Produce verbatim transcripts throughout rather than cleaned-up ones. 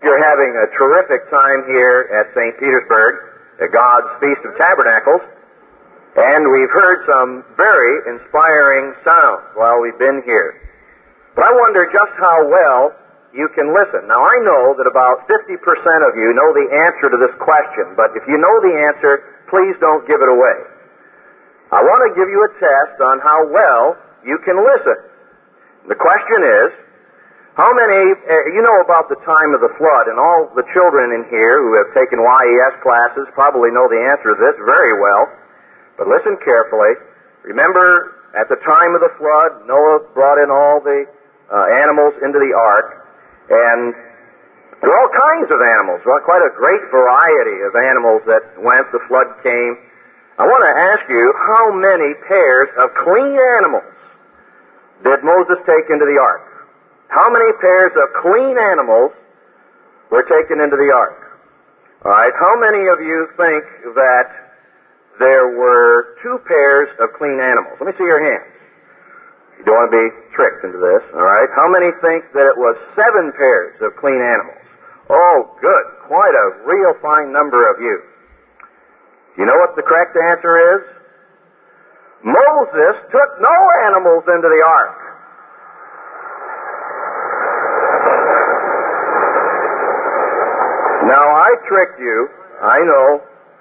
You're having a terrific time here at Saint Petersburg at God's Feast of Tabernacles, and we've heard some very inspiring sounds while we've been here. But I wonder just how well you can listen. Now, I know that about fifty percent of you know the answer to this question, but if you know the answer, please don't give it away. I want to give you a test on how well you can listen. The question is, how many, uh, you know about the time of the flood, and all the children in here who have taken Y E S classes probably know the answer to this very well. But listen carefully. Remember, at the time of the flood, Noah brought in all the uh, animals into the ark, and there were all kinds of animals, well, quite a great variety of animals that went, the flood came. I want to ask you, how many pairs of clean animals did Moses take into the ark? How many pairs of clean animals were taken into the ark? All right, how many of you think that there were two pairs of clean animals? Let me see your hands. You don't want to be tricked into this, all right? How many think that it was seven pairs of clean animals? Oh, good. Quite a real fine number of you. You know what the correct answer is? Moses took no animals into the ark. Now, I tricked you, I know,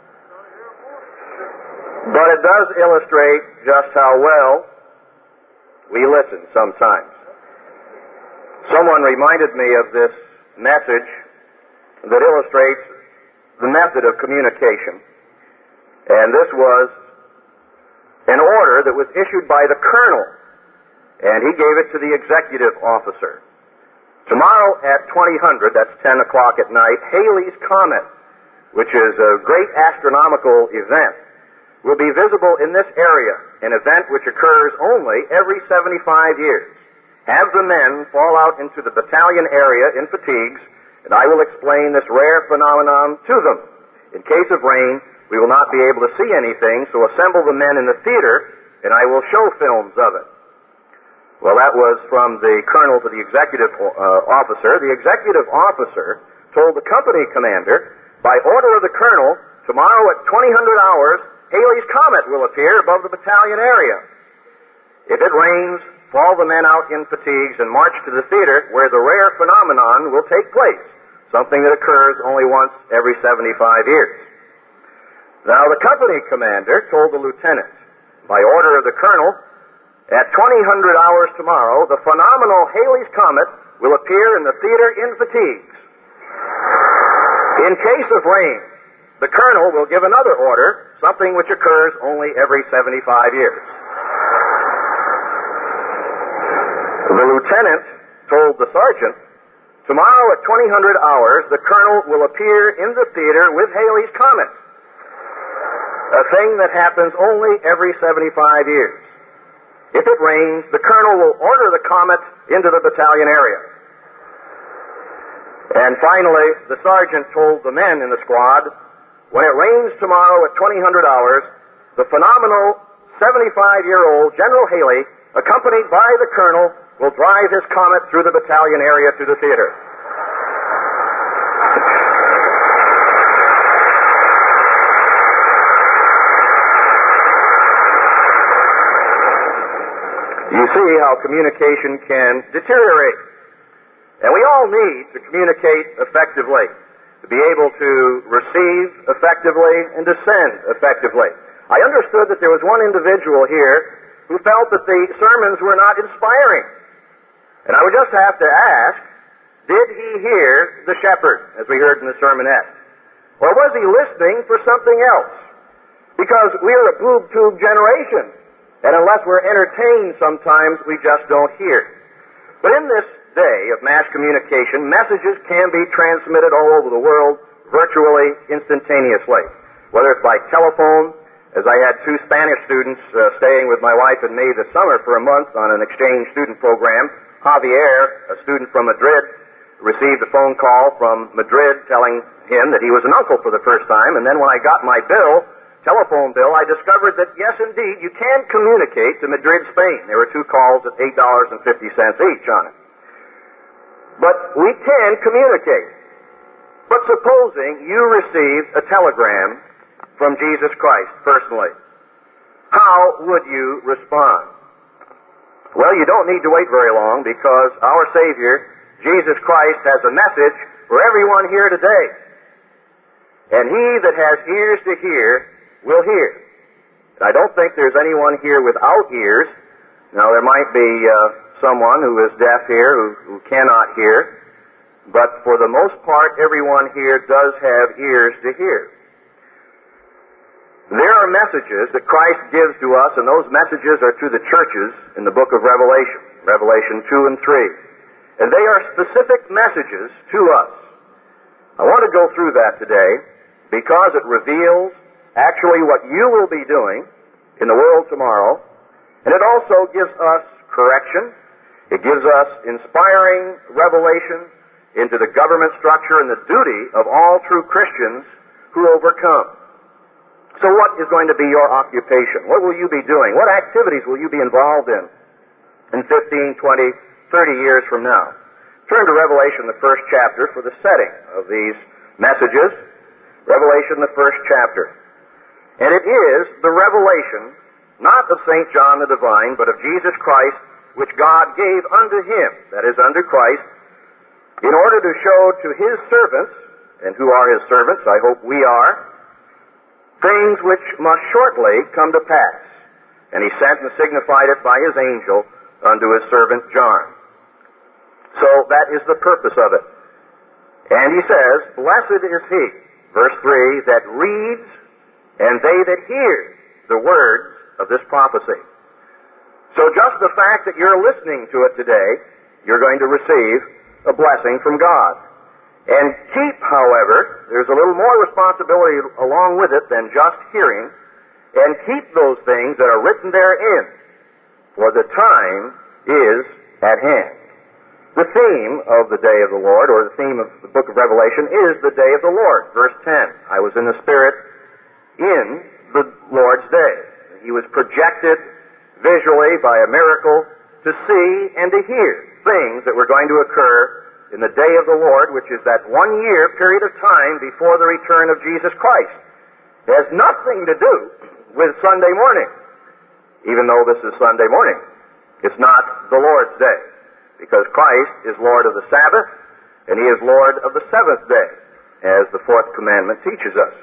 but it does illustrate just how well we listen sometimes. Someone reminded me of this message that illustrates the method of communication, and this was an order that was issued by the colonel, and he gave it to the executive officer. Tomorrow at twenty hundred, that's ten o'clock at night, Halley's Comet, which is a great astronomical event, will be visible in this area, an event which occurs only every seventy-five years. Have the men fall out into the battalion area in fatigues, and I will explain this rare phenomenon to them. In case of rain, we will not be able to see anything, so assemble the men in the theater, and I will show films of it. Well, that was from the colonel to the executive uh, officer. The executive officer told the company commander, by order of the colonel, tomorrow at twenty hundred hours, Halley's Comet will appear above the battalion area. If it rains, fall the men out in fatigues and march to the theater where the rare phenomenon will take place, something that occurs only once every seventy-five years. Now, the company commander told the lieutenant, by order of the colonel, at twenty hundred hours tomorrow, the phenomenal Halley's Comet will appear in the theater in fatigues. In case of rain, the colonel will give another order, something which occurs only every seventy-five years. The lieutenant told the sergeant, tomorrow at twenty hundred hours, the colonel will appear in the theater with Halley's Comet, a thing that happens only every seventy-five years. If it rains, the colonel will order the comet into the battalion area. And finally, the sergeant told the men in the squad, when it rains tomorrow at twenty hundred hours, the phenomenal seventy-five-year-old General Halley, accompanied by the colonel, will drive his comet through the battalion area to the theater. You see how communication can deteriorate. And we all need to communicate effectively, to be able to receive effectively and to send effectively. I understood that there was one individual here who felt that the sermons were not inspiring. And I would just have to ask, did he hear the shepherd, as we heard in the sermonette? Or was he listening for something else? Because we're a boob tube generation. And unless we're entertained sometimes, we just don't hear. But in this day of mass communication, messages can be transmitted all over the world virtually, instantaneously. Whether it's by telephone, as I had two Spanish students uh, staying with my wife and me this summer for a month on an exchange student program. Javier, a student from Madrid, received a phone call from Madrid telling him that he was an uncle for the first time, and then when I got my bill, telephone bill, I discovered that, yes, indeed, you can communicate to Madrid, Spain. There were two calls at eight dollars and fifty cents each on it. But we can communicate. But supposing you received a telegram from Jesus Christ personally, how would you respond? Well, you don't need to wait very long, because our Savior, Jesus Christ, has a message for everyone here today. And he that has ears to hear will hear. I don't think there's anyone here without ears. Now, there might be uh, someone who is deaf here who, who cannot hear, but for the most part, everyone here does have ears to hear. There are messages that Christ gives to us, and those messages are to the churches in the book of Revelation, Revelation two and three. And they are specific messages to us. I want to go through that today because it reveals actually what you will be doing in the world tomorrow, and it also gives us correction. It gives us inspiring revelation into the government structure and the duty of all true Christians who overcome. So what is going to be your occupation? What will you be doing? What activities will you be involved in in fifteen, twenty, thirty years from now? Turn to Revelation, the first chapter, for the setting of these messages. Revelation, the first chapter. And it is the revelation, not of Saint John the Divine, but of Jesus Christ, which God gave unto him, that is, unto Christ, in order to show to his servants, and who are his servants, I hope we are, things which must shortly come to pass. And he sent and signified it by his angel unto his servant John. So that is the purpose of it. And he says, blessed is he, verse three, that reads, and they that hear the words of this prophecy. So just the fact that you're listening to it today, you're going to receive a blessing from God. And keep, however, there's a little more responsibility along with it than just hearing, and keep those things that are written therein, for the time is at hand. The theme of the day of the Lord, or the theme of the book of Revelation, is the day of the Lord. Verse ten, I was in the Spirit in the Lord's day. He was projected visually by a miracle to see and to hear things that were going to occur in the day of the Lord, which is that one-year period of time before the return of Jesus Christ. It has nothing to do with Sunday morning, even though this is Sunday morning. It's not the Lord's day, because Christ is Lord of the Sabbath, and he is Lord of the seventh day, as the fourth commandment teaches us.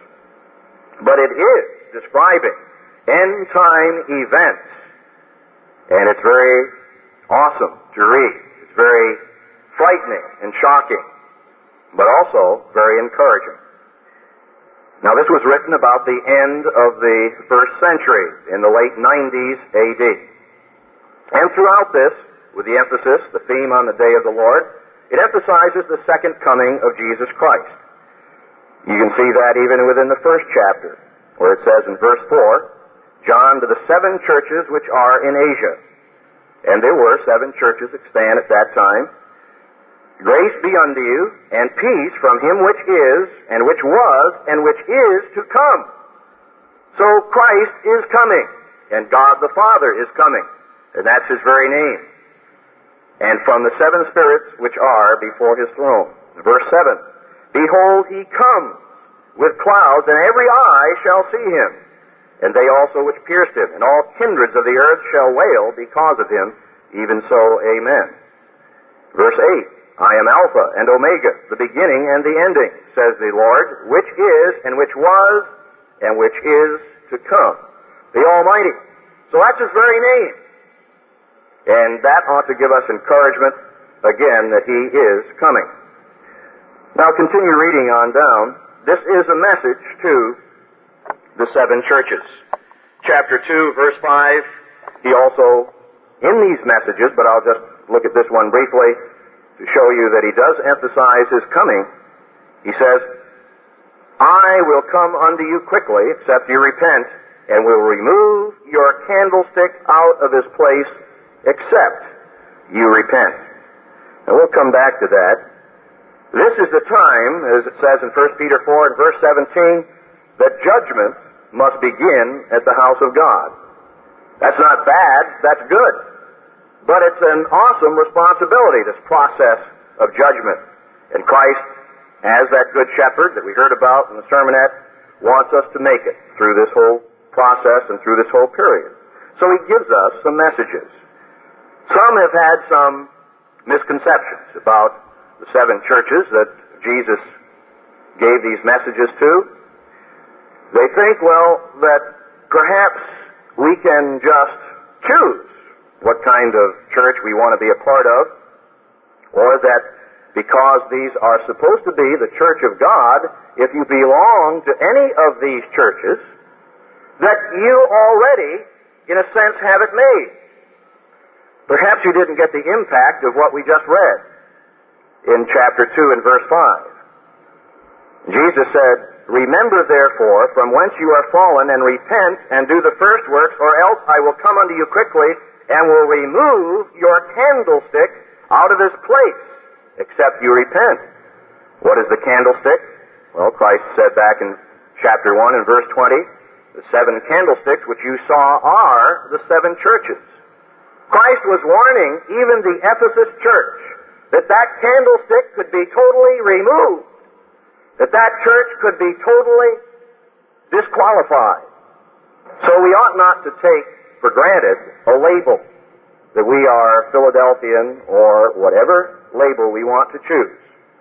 But it is describing end-time events, and it's very awesome to read. It's very frightening and shocking, but also very encouraging. Now, this was written about the end of the first century, in the late nineties A D. And throughout this, with the emphasis, the theme on the day of the Lord, it emphasizes the second coming of Jesus Christ. You can see that even within the first chapter, where it says in verse four, John to the seven churches which are in Asia. And there were seven churches extant at that time. Grace be unto you, and peace from him which is, and which was, and which is to come. So Christ is coming, and God the Father is coming, and that's his very name. And from the seven spirits which are before his throne. Verse seven, behold, he comes with clouds, and every eye shall see him, and they also which pierced him, and all kindreds of the earth shall wail because of him, even so, amen. Verse eight, I am Alpha and Omega, the beginning and the ending, says the Lord, which is, and which was, and which is to come, the Almighty. So that's his very name. And that ought to give us encouragement, again, that he is coming. Now continue reading on down. This is a message to the seven churches. Chapter two, verse five, he also, in these messages, but I'll just look at this one briefly, to show you that he does emphasize his coming, he says, I will come unto you quickly, except you repent, and will remove your candlestick out of his place, except you repent. And we'll come back to that. This is the time, as it says in First Peter four and verse seventeen, that judgment must begin at the house of God. That's not bad, that's good. But it's an awesome responsibility, this process of judgment. And Christ as that good shepherd that we heard about in the sermonette, wants us to make it through this whole process and through this whole period. So he gives us some messages. Some have had some misconceptions about the seven churches that Jesus gave these messages to. They think, well, that perhaps we can just choose what kind of church we want to be a part of, or that because these are supposed to be the church of God, if you belong to any of these churches, that you already, in a sense, have it made. Perhaps you didn't get the impact of what we just read in chapter two and verse five. Jesus said, "Remember therefore from whence you are fallen, and repent, and do the first works, or else I will come unto you quickly, and will remove your candlestick out of his place, except you repent." What is the candlestick? Well, Christ said back in chapter one and verse twenty, the seven candlesticks which you saw are the seven churches. Christ was warning even the Ephesus church that that candlestick could be totally removed, that that church could be totally disqualified. So we ought not to take for granted a label that we are Philadelphian or whatever label we want to choose.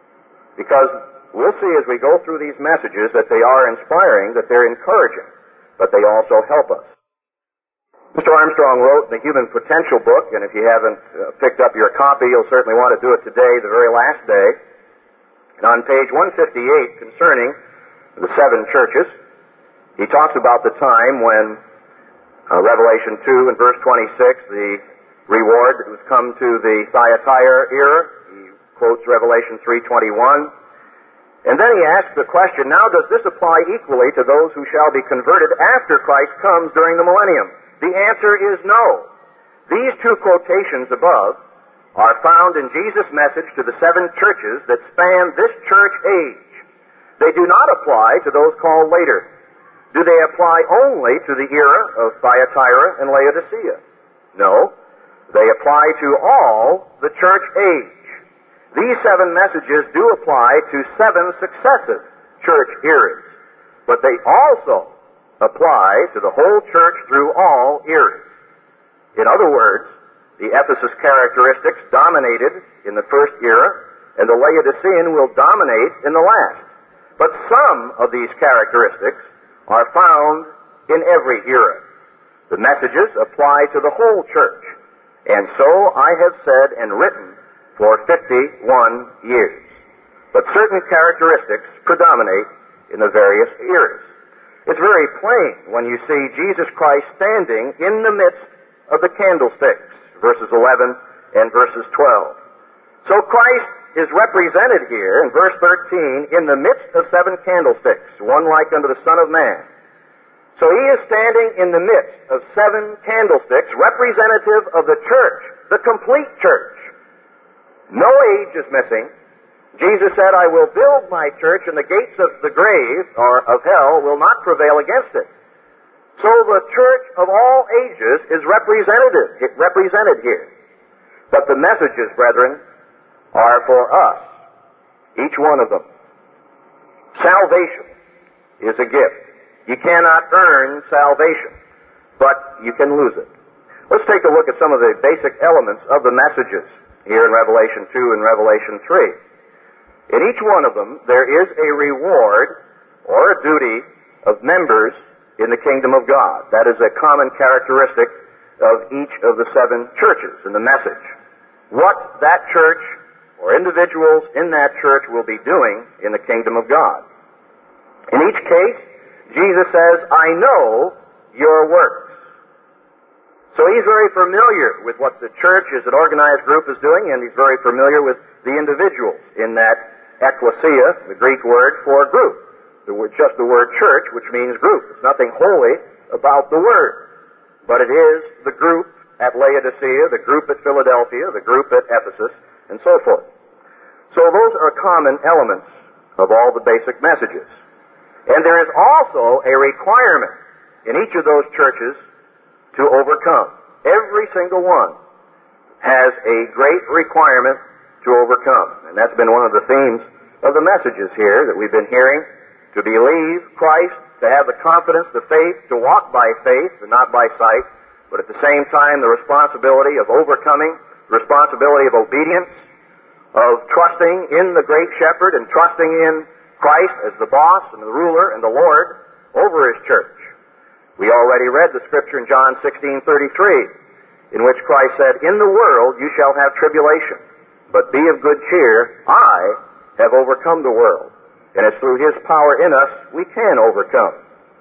Because we'll see as we go through these messages that they are inspiring, that they're encouraging, but they also help us. Mister Armstrong wrote in the Human Potential book, and if you haven't uh, picked up your copy, you'll certainly want to do it today, the very last day. And on page one fifty-eight, concerning the seven churches, he talks about the time when uh, Revelation two and verse twenty-six, the reward that was come to the Thyatira era. He quotes Revelation three twenty-one. And then he asks the question, now does this apply equally to those who shall be converted after Christ comes during the millennium? The answer is no. These two quotations above are found in Jesus' message to the seven churches that span this church age. They do not apply to those called later. Do they apply only to the era of Thyatira and Laodicea? No. They apply to all the church age. These seven messages do apply to seven successive church eras, but they also apply to the whole church through all eras. In other words, the Ephesus characteristics dominated in the first era, and the Laodicean will dominate in the last. But some of these characteristics are found in every era. The messages apply to the whole church. And so I have said and written for fifty-one years. But certain characteristics predominate in the various eras. It's very plain when you see Jesus Christ standing in the midst of the candlesticks, verses eleven and verses twelve. So Christ is represented here in verse thirteen in the midst of seven candlesticks, one like unto the Son of Man. So he is standing in the midst of seven candlesticks, representative of the church, the complete church. No age is missing. Jesus said, I will build my church, and the gates of the grave, or of hell, will not prevail against it. So the church of all ages is represented, represented here. But the messages, brethren, are for us, each one of them. Salvation is a gift. You cannot earn salvation, but you can lose it. Let's take a look at some of the basic elements of the messages here in Revelation two and Revelation three. In each one of them, there is a reward or a duty of members in the kingdom of God. That is a common characteristic of each of the seven churches in the message. What that church or individuals in that church will be doing in the kingdom of God. In each case, Jesus says, I know your works. So he's very familiar with what the church as an organized group is doing, and he's very familiar with the individuals in that ecclesia, the Greek word for group. The word, just the word church, which means group. There's nothing holy about the word. But it is the group at Laodicea, the group at Philadelphia, the group at Ephesus, and so forth. So those are common elements of all the basic messages. And there is also a requirement in each of those churches to overcome. Every single one has a great requirement to overcome. And that's been one of the themes of the messages here that we've been hearing, to believe Christ, to have the confidence, the faith, to walk by faith and not by sight, but at the same time the responsibility of overcoming, the responsibility of obedience, of trusting in the great shepherd and trusting in Christ as the boss and the ruler and the Lord over His church. We already read the scripture in John sixteen thirty-three, in which Christ said, "In the world you shall have tribulation, but be of good cheer, I have overcome the world." And it's through His power in us we can overcome.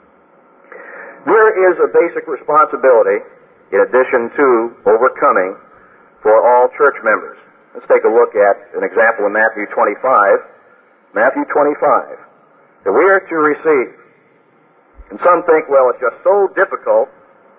There is a basic responsibility, in addition to overcoming, for all church members. Let's take a look at an example in Matthew twenty-five. Matthew twenty-five. That we are to receive. And some think, well, it's just so difficult,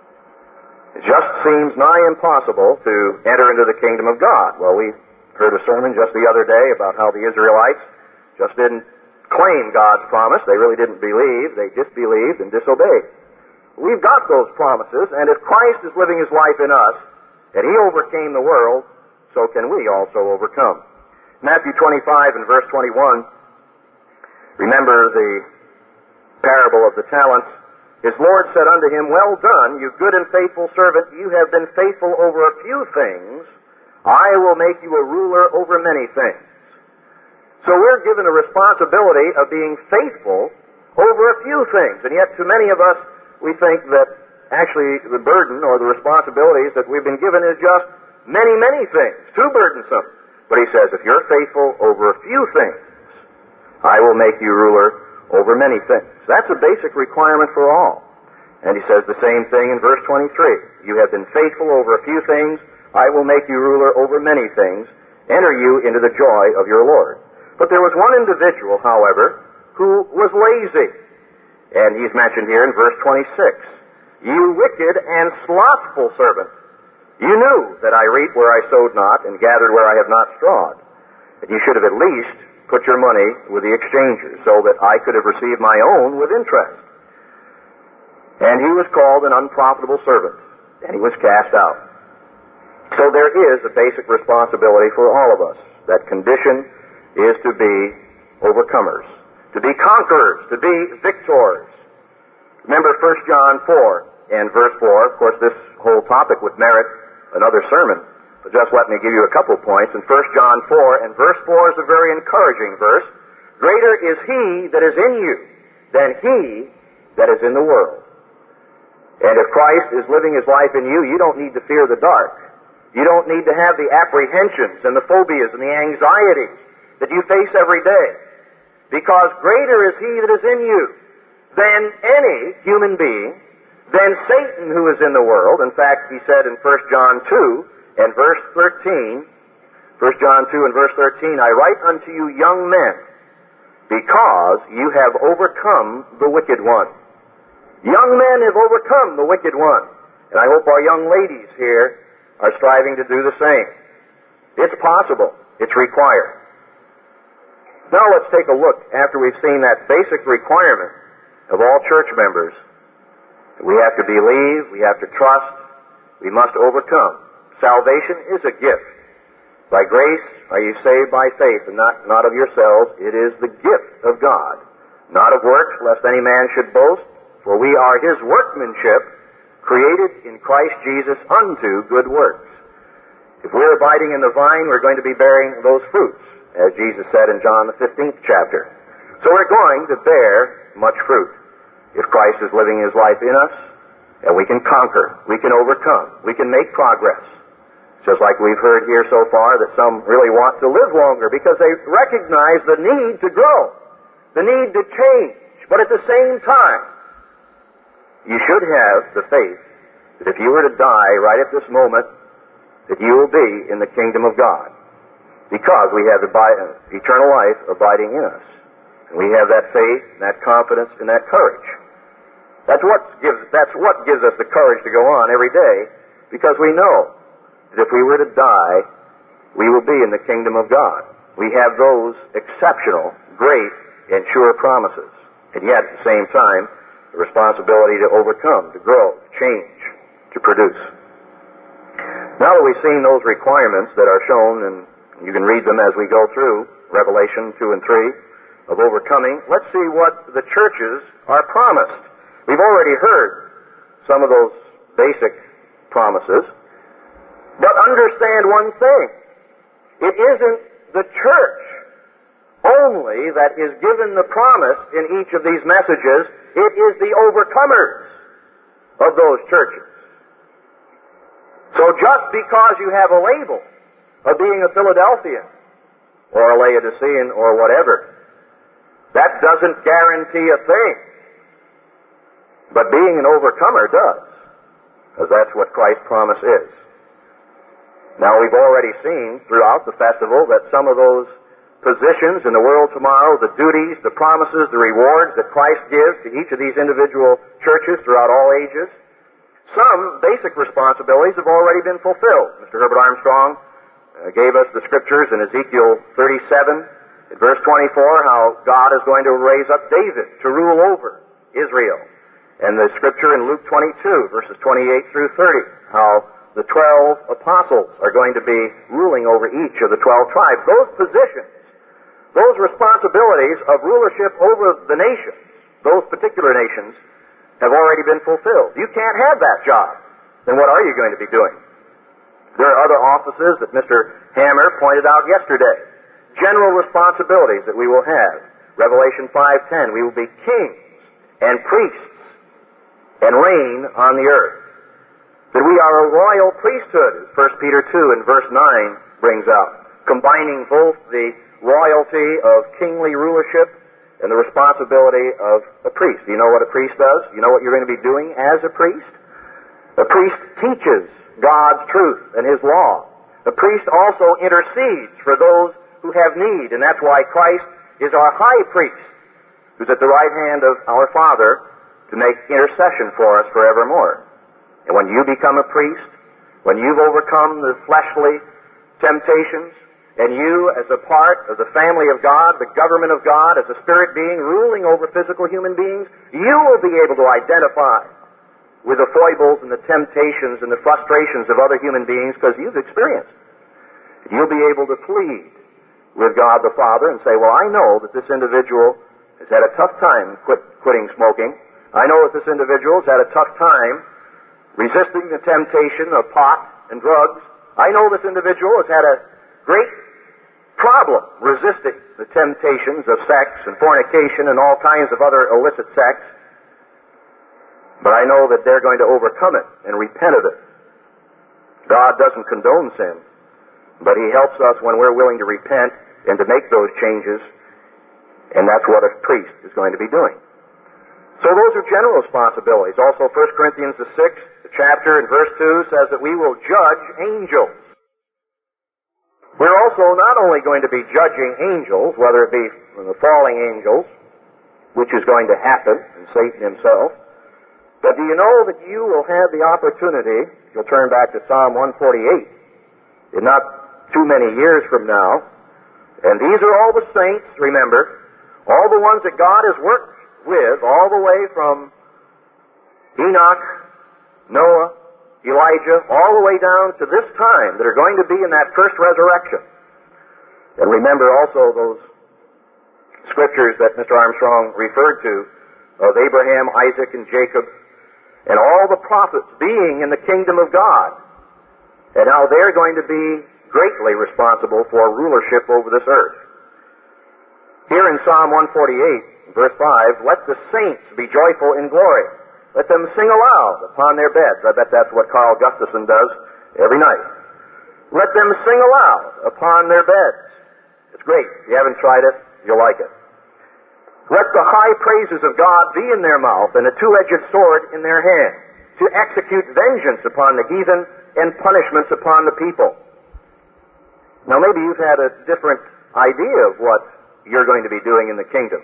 it just seems nigh impossible to enter into the kingdom of God. Well, we heard a sermon just the other day about how the Israelites just didn't claim God's promise. They really didn't believe. They disbelieved and disobeyed. We've got those promises, and if Christ is living His life in us, and He overcame the world, so can we also overcome. Matthew twenty-five and verse twenty-one, remember the parable of the talents. His Lord said unto him, "Well done, you good and faithful servant. You have been faithful over a few things. I will make you a ruler over many things." So we're given a responsibility of being faithful over a few things. And yet to many of us, we think that actually the burden or the responsibilities that we've been given is just many, many things, too burdensome. But He says, if you're faithful over a few things, I will make you ruler over many things. That's a basic requirement for all. And He says the same thing in verse twenty-three. You have been faithful over a few things, I will make you ruler over many things. Enter you into the joy of your Lord. But there was one individual, however, who was lazy. And he's mentioned here in verse twenty-six. You wicked and slothful servant, you knew that I reap where I sowed not, and gathered where I have not strawed. And you should have at least put your money with the exchangers, so that I could have received my own with interest. And he was called an unprofitable servant, and he was cast out. So there is a basic responsibility for all of us. That condition is to be overcomers, to be conquerors, to be victors. Remember First John four and verse four. Of course, this whole topic would merit another sermon. But just let me give you a couple points. In First John four, and verse four is a very encouraging verse. Greater is He that is in you than he that is in the world. And if Christ is living His life in you, you don't need to fear the dark. You don't need to have the apprehensions and the phobias and the anxieties that you face every day. Because greater is He that is in you than any human being, than Satan who is in the world. In fact, He said in First John two, and verse thirteen, First John two and verse thirteen, I write unto you young men, because you have overcome the wicked one. Young men have overcome the wicked one. And I hope our young ladies here are striving to do the same. It's possible. It's required. Now let's take a look, after we've seen that basic requirement of all church members. We have to believe, we have to trust, we must overcome. Salvation is a gift. By grace are you saved by faith, and not, not of yourselves. It is the gift of God, not of works, lest any man should boast. For we are His workmanship, created in Christ Jesus unto good works. If we're abiding in the vine, we're going to be bearing those fruits, as Jesus said in John the fifteenth chapter. So we're going to bear much fruit. If Christ is living His life in us, and we can conquer, we can overcome, we can make progress. Just like we've heard here so far that some really want to live longer because they recognize the need to grow, the need to change. But at the same time, you should have the faith that if you were to die right at this moment, that you will be in the kingdom of God. Because we have the eternal life abiding in us. And we have that faith, and that confidence, and that courage. That's what gives, that's what gives us the courage to go on every day, because we know that if we were to die, we will be in the kingdom of God. We have those exceptional, great, and sure promises. And yet, at the same time, the responsibility to overcome, to grow, to change, to produce. Now that we've seen those requirements that are shown, and you can read them as we go through, Revelation two and three, of overcoming, let's see what the churches are promised. We've already heard some of those basic promises, but understand one thing. It isn't the church only that is given the promise in each of these messages. It is the overcomers of those churches. So just because you have a label of being a Philadelphian or a Laodicean or whatever, that doesn't guarantee a thing. But being an overcomer does, because that's what Christ's promise is. Now, we've already seen throughout the festival that some of those positions in the world tomorrow, the duties, the promises, the rewards that Christ gives to each of these individual churches throughout all ages, some basic responsibilities have already been fulfilled. Mister Herbert Armstrong uh, gave us the scriptures in Ezekiel thirty-seven, in verse twenty-four, how God is going to raise up David to rule over Israel. And the scripture in Luke twenty-two, verses twenty-eight through thirty, how the twelve apostles are going to be ruling over each of the twelve tribes. Those positions, those responsibilities of rulership over the nations, those particular nations, have already been fulfilled. You can't have that job. Then what are you going to be doing? There are other offices that Mister Hammer pointed out yesterday. General responsibilities that we will have. Revelation five ten, we will be kings and priests and reign on the earth. That we are a royal priesthood, as First Peter two and verse nine brings out, combining both the royalty of kingly rulership and the responsibility of a priest. Do you know what a priest does? You know what you're going to be doing as a priest? A priest teaches God's truth and His law. A priest also intercedes for those who have need, and that's why Christ is our high priest, who's at the right hand of our Father to make intercession for us forevermore. And when you become a priest, when you've overcome the fleshly temptations, and you, as a part of the family of God, the government of God, as a spirit being ruling over physical human beings, you will be able to identify with the foibles and the temptations and the frustrations of other human beings because you've experienced. You'll be able to plead with God the Father and say, well, I know that this individual has had a tough time quit, quitting smoking. I know that this individual has had a tough time resisting the temptation of pot and drugs. I know this individual has had a great problem resisting the temptations of sex and fornication and all kinds of other illicit sex. But I know that they're going to overcome it and repent of it. God doesn't condone sin, but He helps us when we're willing to repent and to make those changes, and that's what a priest is going to be doing. So those are general responsibilities. Also, First Corinthians the sixth chapter and verse two says that we will judge angels. We're also not only going to be judging angels, whether it be the falling angels, which is going to happen, and Satan himself, but do you know that you will have the opportunity, if you'll turn back to Psalm one forty-eight, in not too many years from now, and these are all the saints, remember, all the ones that God has worked with, all the way from Enoch, Noah, Elijah, all the way down to this time that are going to be in that first resurrection. And remember also those scriptures that Mister Armstrong referred to of Abraham, Isaac, and Jacob, and all the prophets being in the kingdom of God, and how they're going to be greatly responsible for rulership over this earth. Here in Psalm one forty-eight, verse five, let the saints be joyful in glory. Let them sing aloud upon their beds. I bet that's what Carl Gustafson does every night. Let them sing aloud upon their beds. It's great. If you haven't tried it, you'll like it. Let the high praises of God be in their mouth and a two-edged sword in their hand, to execute vengeance upon the heathen and punishments upon the people. Now maybe you've had a different idea of what you're going to be doing in the kingdom.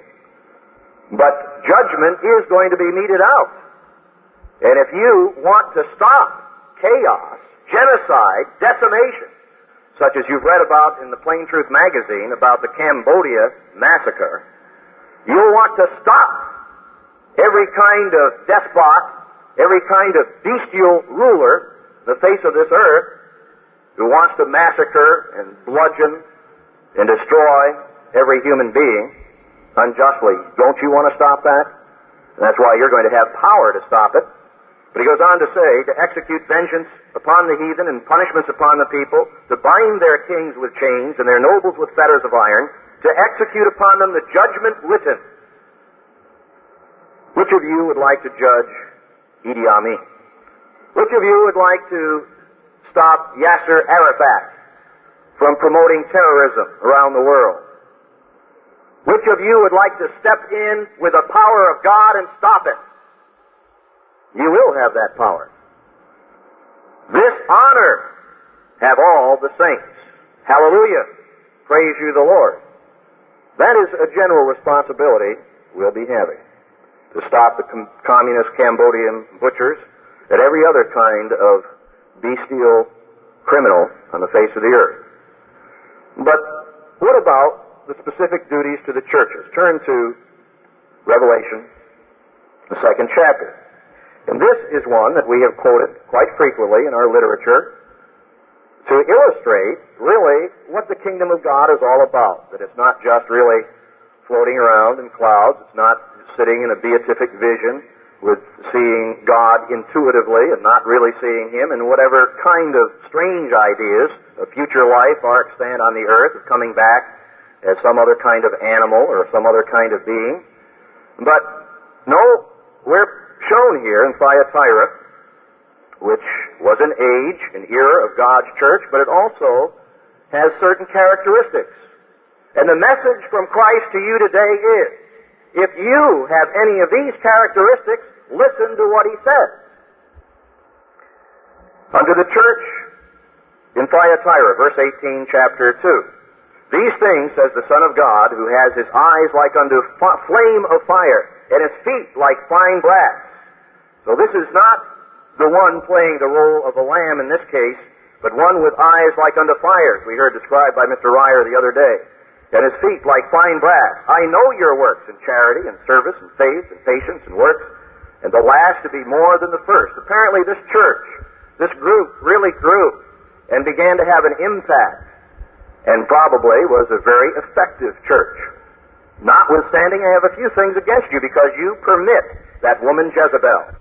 But judgment is going to be meted out. And if you want to stop chaos, genocide, decimation, such as you've read about in the Plain Truth magazine about the Cambodia massacre, you'll want to stop every kind of despot, every kind of bestial ruler on the face of this earth who wants to massacre and bludgeon and destroy every human being unjustly. Don't you want to stop that? And that's why you're going to have power to stop it. But he goes on to say, to execute vengeance upon the heathen and punishments upon the people, to bind their kings with chains and their nobles with fetters of iron, to execute upon them the judgment written. Which of you would like to judge Idi Amin? Which of you would like to stop Yasser Arafat from promoting terrorism around the world? Which of you would like to step in with the power of God and stop it? You will have that power. This honor have all the saints. Hallelujah. Praise you, the Lord. That is a general responsibility we'll be having, to stop the com- communist Cambodian butchers and every other kind of bestial criminal on the face of the earth. But what about the specific duties to the churches? Turn to Revelation, the second chapter. And this is one that we have quoted quite frequently in our literature to illustrate really what the kingdom of God is all about. That it's not just really floating around in clouds. It's not sitting in a beatific vision with seeing God intuitively and not really seeing Him, and whatever kind of strange ideas of future life, ark stand on the earth, of coming back as some other kind of animal or some other kind of being. But no, we're shown here in Thyatira, which was an age, an era of God's church, but it also has certain characteristics. And the message from Christ to you today is, if you have any of these characteristics, listen to what He says. Unto the church in Thyatira, verse eighteen, chapter two. These things says the Son of God, who has His eyes like unto f- flame of fire, and His feet like fine brass. So this is not the one playing the role of the Lamb in this case, but one with eyes like unto fire, we heard described by Mister Ryer the other day, and His feet like fine brass. I know your works in charity and service and faith and patience and works, and the last to be more than the first. Apparently this church, this group, really grew and began to have an impact, and probably was a very effective church. Notwithstanding, I have a few things against you, because you permit that woman Jezebel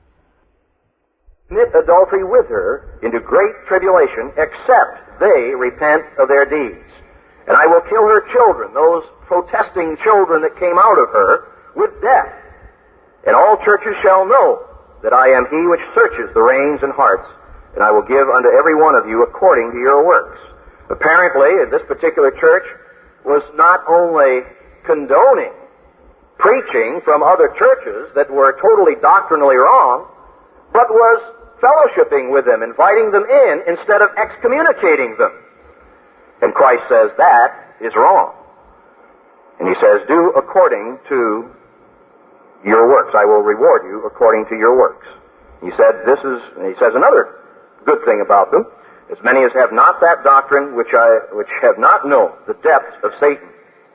commit adultery with her into great tribulation, except they repent of their deeds. And I will kill her children, those protesting children that came out of her, with death. And all churches shall know that I am He which searches the reins and hearts, and I will give unto every one of you according to your works. Apparently, this particular church was not only condoning preaching from other churches that were totally doctrinally wrong, but was fellowshipping with them, inviting them in instead of excommunicating them. And Christ says that is wrong. And He says, do according to your works. I will reward you according to your works. He said, this is, and He says another good thing about them, as many as have not that doctrine which I, which have not known the depths of Satan,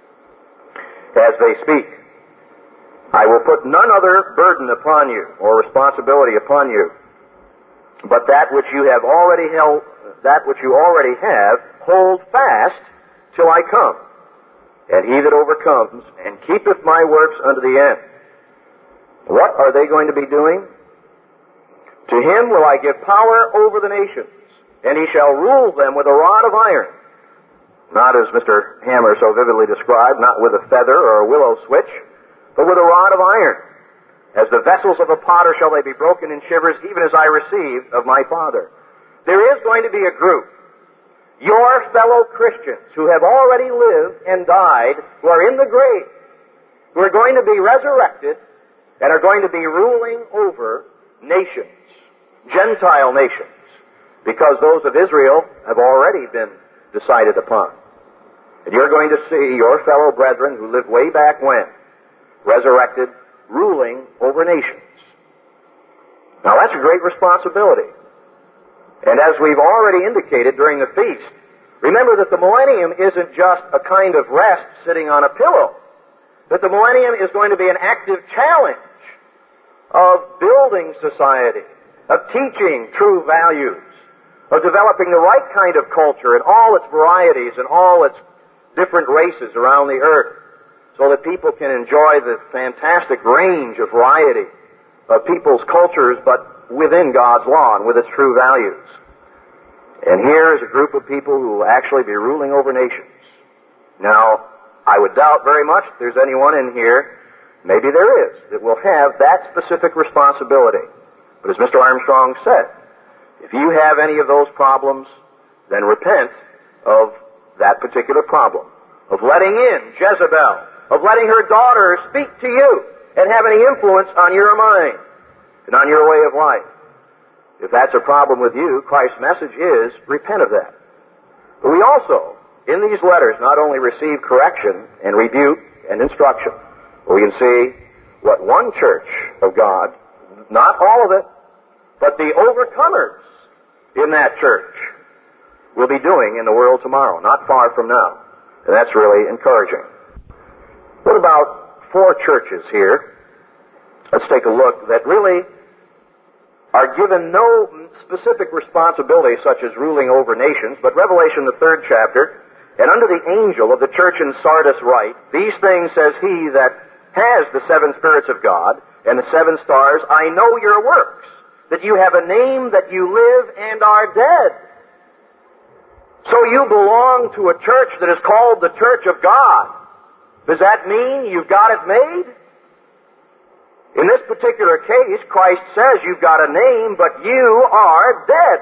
as they speak. I will put none other burden upon you, or responsibility upon you, but that which you have already held, that which you already have, hold fast till I come. And he that overcomes and keepeth my works unto the end. What are they going to be doing? To him will I give power over the nations, and he shall rule them with a rod of iron. Not as Mister Hammer so vividly described, not with a feather or a willow switch, but with a rod of iron. As the vessels of a potter shall they be broken in shivers, even as I received of my Father. There is going to be a group, your fellow Christians, who have already lived and died, who are in the grave, who are going to be resurrected and are going to be ruling over nations, Gentile nations, because those of Israel have already been decided upon. And you're going to see your fellow brethren who lived way back when, resurrected, ruling over nations. Now that's a great responsibility. And as we've already indicated during the feast, remember that the millennium isn't just a kind of rest sitting on a pillow. That the millennium is going to be an active challenge of building society, of teaching true values, of developing the right kind of culture in all its varieties and all its different races around the earth so that people can enjoy the fantastic range of variety of people's cultures, but within God's law and with its true values. And here is a group of people who will actually be ruling over nations. Now, I would doubt very much if there's anyone in here, maybe there is, that will have that specific responsibility. But as Mister Armstrong said, if you have any of those problems, then repent of that particular problem, of letting in Jezebel, of letting her daughter speak to you and have any influence on your mind and on your way of life. If that's a problem with you, Christ's message is, repent of that. But we also, in these letters, not only receive correction and rebuke and instruction, but we can see what one church of God, not all of it, but the overcomers in that church will be doing in the world tomorrow, not far from now. And that's really encouraging. What about four churches here? Let's take a look that really are given no specific responsibility such as ruling over nations, but Revelation, the third chapter, and under the angel of the church in Sardis write, these things says he that has the seven spirits of God and the seven stars, I know your works, that you have a name, that you live and are dead. So you belong to a church that is called the Church of God. Does that mean you've got it made? In this particular case, Christ says you've got a name, but you are dead.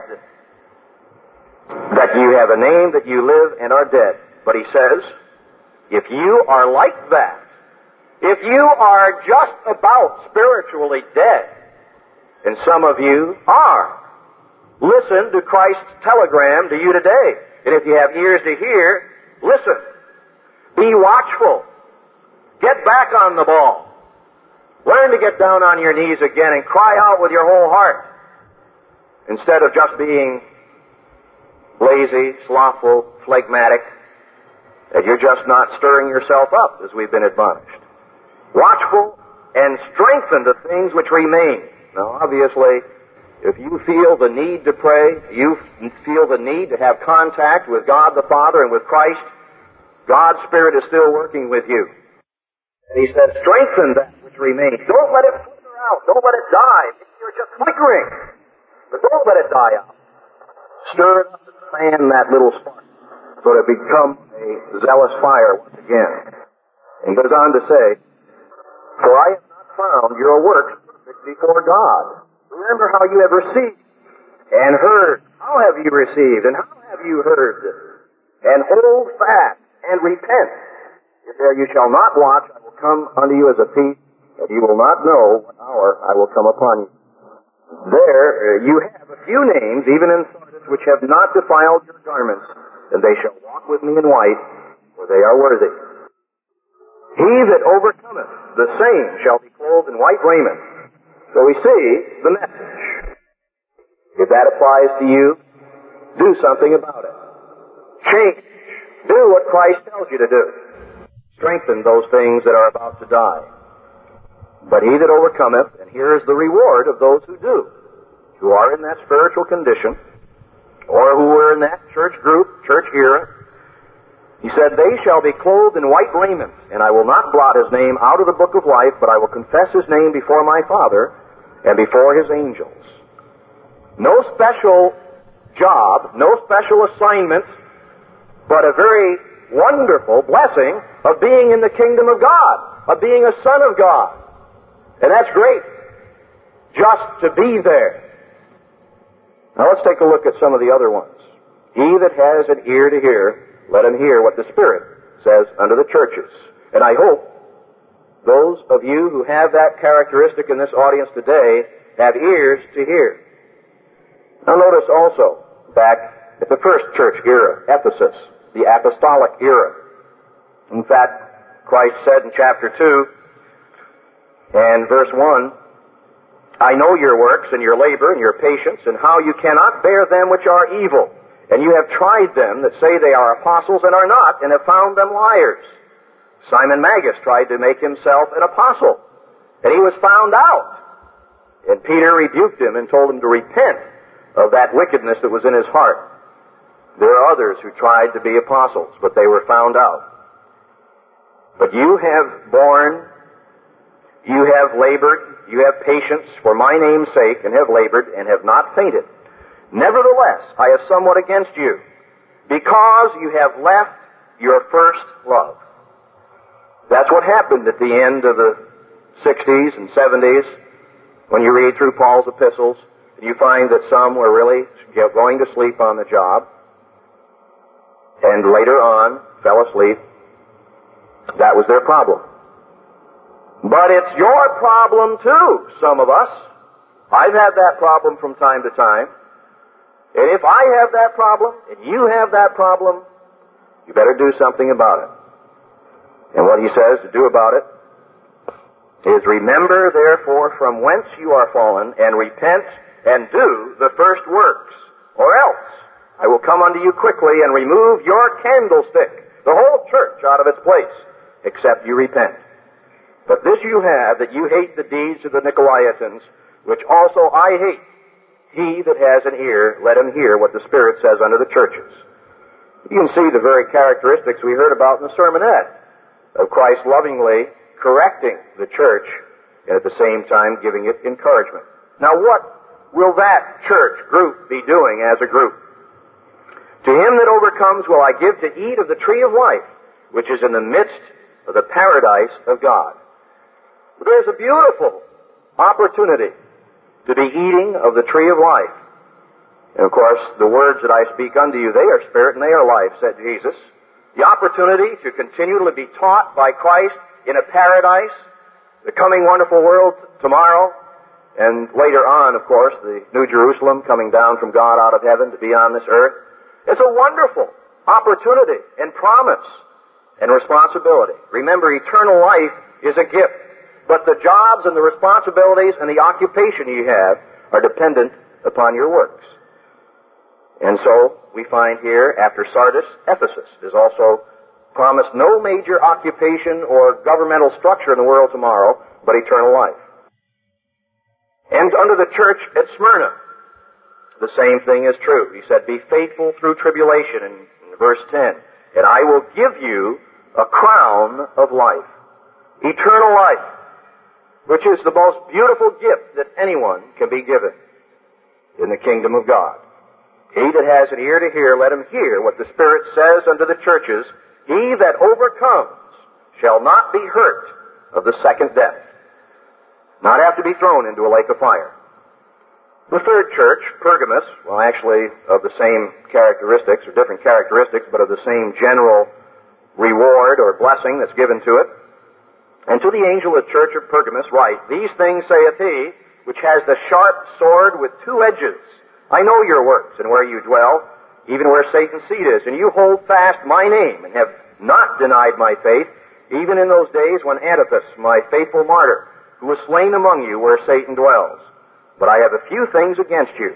That you have a name, that you live and are dead. But he says, if you are like that, if you are just about spiritually dead, and some of you are, listen to Christ's telegram to you today. And if you have ears to hear, listen. Be watchful. Get back on the ball. Learn to get down on your knees again and cry out with your whole heart, instead of just being lazy, slothful, phlegmatic, and you're just not stirring yourself up, as we've been admonished. Watchful and strengthen the things which remain. Now, obviously, if you feel the need to pray, you feel the need to have contact with God the Father and with Christ, God's Spirit is still working with you. And he says, strengthen that which remains. Don't let it flicker out. Don't let it die. You're just flickering. But don't let it die out. Stir it up and fan that little spark so that it become a zealous fire once again. And he goes on to say, for I have not found your works perfect before God. Remember how you have received and heard. How have you received and how have you heard? And hold fast and repent. If there you shall not watch, I will come unto you as a thief, and you will not know what hour I will come upon you. There uh, you have a few names, even in Sardis, which have not defiled your garments, and they shall walk with me in white, for they are worthy. He that overcometh, the same shall be clothed in white raiment. So we see the message. If that applies to you, do something about it. Change. Do what Christ tells you to do. Strengthen those things that are about to die. But he that overcometh, and here is the reward of those who do, who are in that spiritual condition, or who were in that church group, church era, he said, they shall be clothed in white raiment, and I will not blot his name out of the book of life, but I will confess his name before my Father and before his angels. No special job, no special assignment, but a very wonderful blessing of being in the kingdom of God, of being a son of God. And that's great, just to be there. Now let's take a look at some of the other ones. He that has an ear to hear, let him hear what the Spirit says unto the churches. And I hope those of you who have that characteristic in this audience today have ears to hear. Now notice also, back at the first church era, Ephesus, the apostolic era. In fact, Christ said in chapter two and verse one, I know your works and your labor and your patience, and how you cannot bear them which are evil. And you have tried them that say they are apostles and are not, and have found them liars. Simon Magus tried to make himself an apostle, and he was found out. And Peter rebuked him and told him to repent of that wickedness that was in his heart. There are others who tried to be apostles, but they were found out. But you have borne, you have labored, you have patience for my name's sake, and have labored, and have not fainted. Nevertheless, I have somewhat against you, because you have left your first love. That's what happened at the end of the sixties and seventies, when you read through Paul's epistles, and you find that some were really going to sleep on the job, and later on fell asleep. That was their problem. But it's your problem too, some of us. I've had that problem from time to time. And if I have that problem, and you have that problem, you better do something about it. And what he says to do about it is, remember therefore from whence you are fallen, and repent, and do the first works, or else I will come unto you quickly and remove your candlestick, the whole church, out of its place, except you repent. But this you have, that you hate the deeds of the Nicolaitans, which also I hate. He that has an ear, let him hear what the Spirit says unto the churches. You can see the very characteristics we heard about in the sermonette of Christ lovingly correcting the church and at the same time giving it encouragement. Now what will that church group be doing as a group? To him that overcomes will I give to eat of the tree of life, which is in the midst of the paradise of God. There's a beautiful opportunity to be eating of the tree of life. And of course, the words that I speak unto you, they are spirit and they are life, said Jesus. The opportunity to continually be taught by Christ in a paradise, the coming wonderful world tomorrow, and later on, of course, the New Jerusalem coming down from God out of heaven to be on this earth. It's a wonderful opportunity and promise and responsibility. Remember, eternal life is a gift, but the jobs and the responsibilities and the occupation you have are dependent upon your works. And so, we find here, after Sardis, Ephesus is also promised no major occupation or governmental structure in the world tomorrow, but eternal life. And under the church at Smyrna, the same thing is true. He said, be faithful through tribulation, in, in verse ten, and I will give you a crown of life, eternal life, which is the most beautiful gift that anyone can be given in the kingdom of God. He that has an ear to hear, let him hear what the Spirit says unto the churches. He that overcomes shall not be hurt of the second death, not have to be thrown into a lake of fire. The third church, Pergamos, well actually of the same characteristics, or different characteristics, but of the same general reward or blessing that's given to it. And to the angel of the church of Pergamos write, these things saith he, which has the sharp sword with two edges. I know your works and where you dwell, even where Satan's seat is, and you hold fast my name and have not denied my faith, even in those days when Antipas, my faithful martyr, who was slain among you where Satan dwells. But I have a few things against you.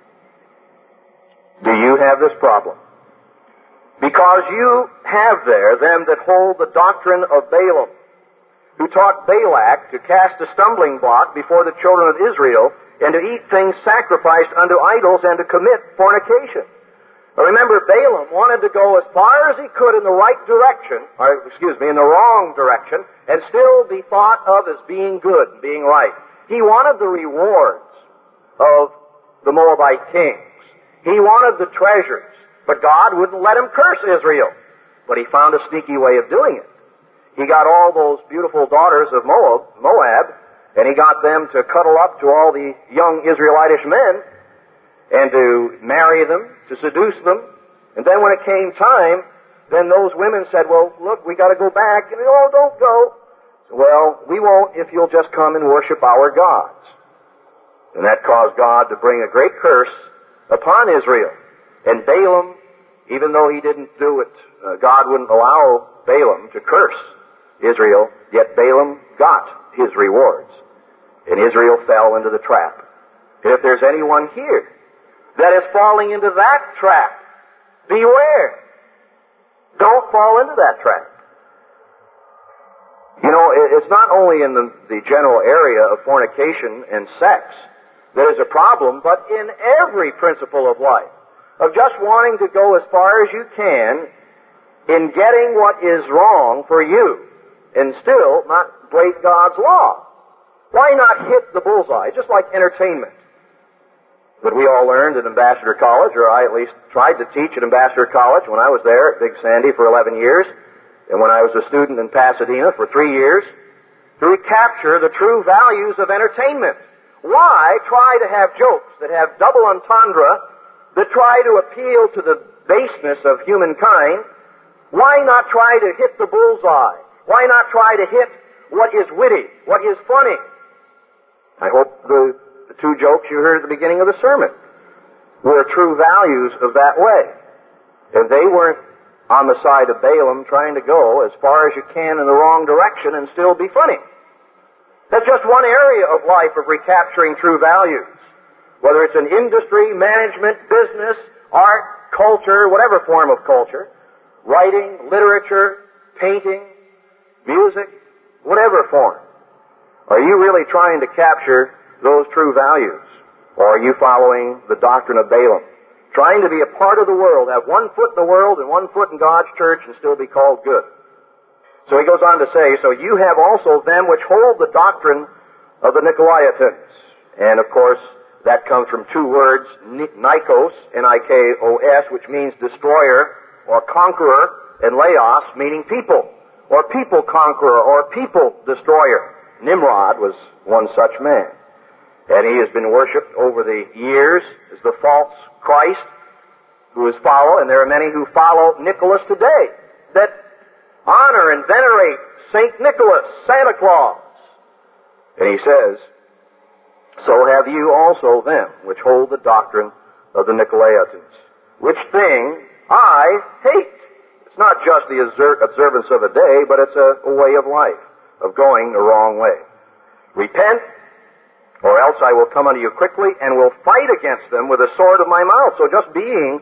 Do you have this problem? Because you have there them that hold the doctrine of Balaam, who taught Balak to cast a stumbling block before the children of Israel, and to eat things sacrificed unto idols, and to commit fornication. Now remember, Balaam wanted to go as far as he could in the right direction, or excuse me, in the wrong direction, and still be thought of as being good, being right. He wanted the rewards of the Moabite kings. He wanted the treasures, but God wouldn't let him curse Israel. But he found a sneaky way of doing it. He got all those beautiful daughters of Moab, Moab, and he got them to cuddle up to all the young Israelitish men and to marry them, to seduce them. And then when it came time, then those women said, well, look, we got to go back. And, oh, don't go. Well, we won't if you'll just come and worship our gods. And that caused God to bring a great curse upon Israel. And Balaam, even though he didn't do it, uh, God wouldn't allow Balaam to curse Israel, yet Balaam got his rewards. And Israel fell into the trap. And if there's anyone here that is falling into that trap, beware. Don't fall into that trap. You know, it's not only in the, the general area of fornication and sex that is a problem, but in every principle of life, of just wanting to go as far as you can in getting what is wrong for you, and still not break God's law? Why not hit the bullseye, just like entertainment? But we all learned at Ambassador College, or I at least tried to teach at Ambassador College when I was there at Big Sandy for eleven years, and when I was a student in Pasadena for three years, to recapture the true values of entertainment. Why try to have jokes that have double entendre, that try to appeal to the baseness of humankind? Why not try to hit the bullseye? Why not try to hit what is witty, what is funny? I hope the, the two jokes you heard at the beginning of the sermon were true values of that way. If they weren't on the side of Balaam trying to go as far as you can in the wrong direction and still be funny. That's just one area of life of recapturing true values. Whether it's an industry, management, business, art, culture, whatever form of culture, writing, literature, painting, music, whatever form. Are you really trying to capture those true values? Or are you following the doctrine of Balaam? Trying to be a part of the world, have one foot in the world and one foot in God's church and still be called good. So he goes on to say, so you have also them which hold the doctrine of the Nicolaitans. And of course, that comes from two words, Nikos, N I K O S, which means destroyer or conqueror, and Laos, meaning people, or people conqueror, or people destroyer. Nimrod was one such man. And he has been worshipped over the years as the false Christ who is followed, and there are many who follow Nicholas today that honor and venerate Saint Nicholas, Santa Claus. And he says, so have you also them which hold the doctrine of the Nicolaitans, which thing I hate. It's not just the observance of a day, but it's a, a way of life, of going the wrong way. Repent, or else I will come unto you quickly and will fight against them with the sword of my mouth. So just being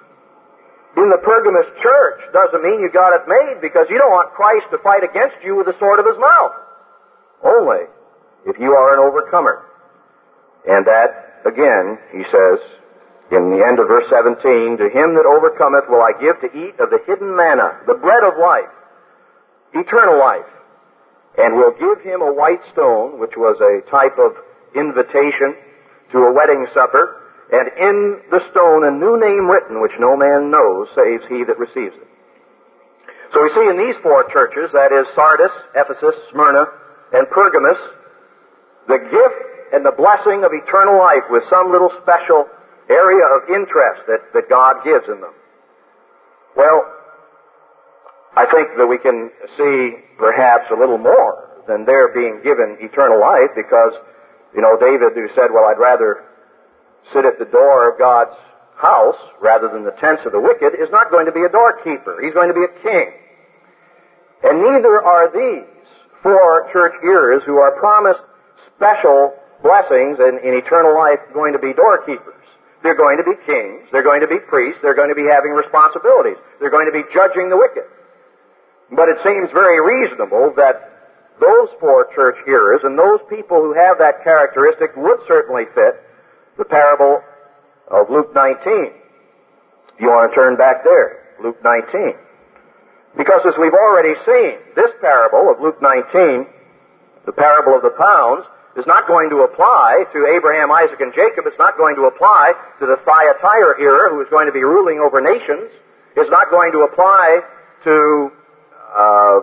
in the Pergamus church doesn't mean you got it made, because you don't want Christ to fight against you with the sword of his mouth. Only if you are an overcomer. And that, again, he says, in the end of verse seventeen, to him that overcometh will I give to eat of the hidden manna, the bread of life, eternal life, and will give him a white stone, which was a type of invitation to a wedding supper, and in the stone a new name written, which no man knows, saves he that receives it. So we see in these four churches, that is Sardis, Ephesus, Smyrna, and Pergamus, the gift and the blessing of eternal life with some little special area of interest that, that God gives in them. Well, I think that we can see perhaps a little more than their being given eternal life, because, you know, David, who said, well, I'd rather sit at the door of God's house rather than the tents of the wicked, is not going to be a doorkeeper. He's going to be a king. And neither are these four church ears who are promised special blessings in, in eternal life going to be doorkeepers. They're going to be kings. They're going to be priests. They're going to be having responsibilities. They're going to be judging the wicked. But it seems very reasonable that those four church hearers and those people who have that characteristic would certainly fit the parable of Luke nineteen. If you want to turn back there, Luke nineteen. Because as we've already seen, this parable of Luke nineteen, the parable of the pounds, is not going to apply to Abraham, Isaac, and Jacob. It's not going to apply to the Thyatira era, who is going to be ruling over nations. It's not going to apply to uh,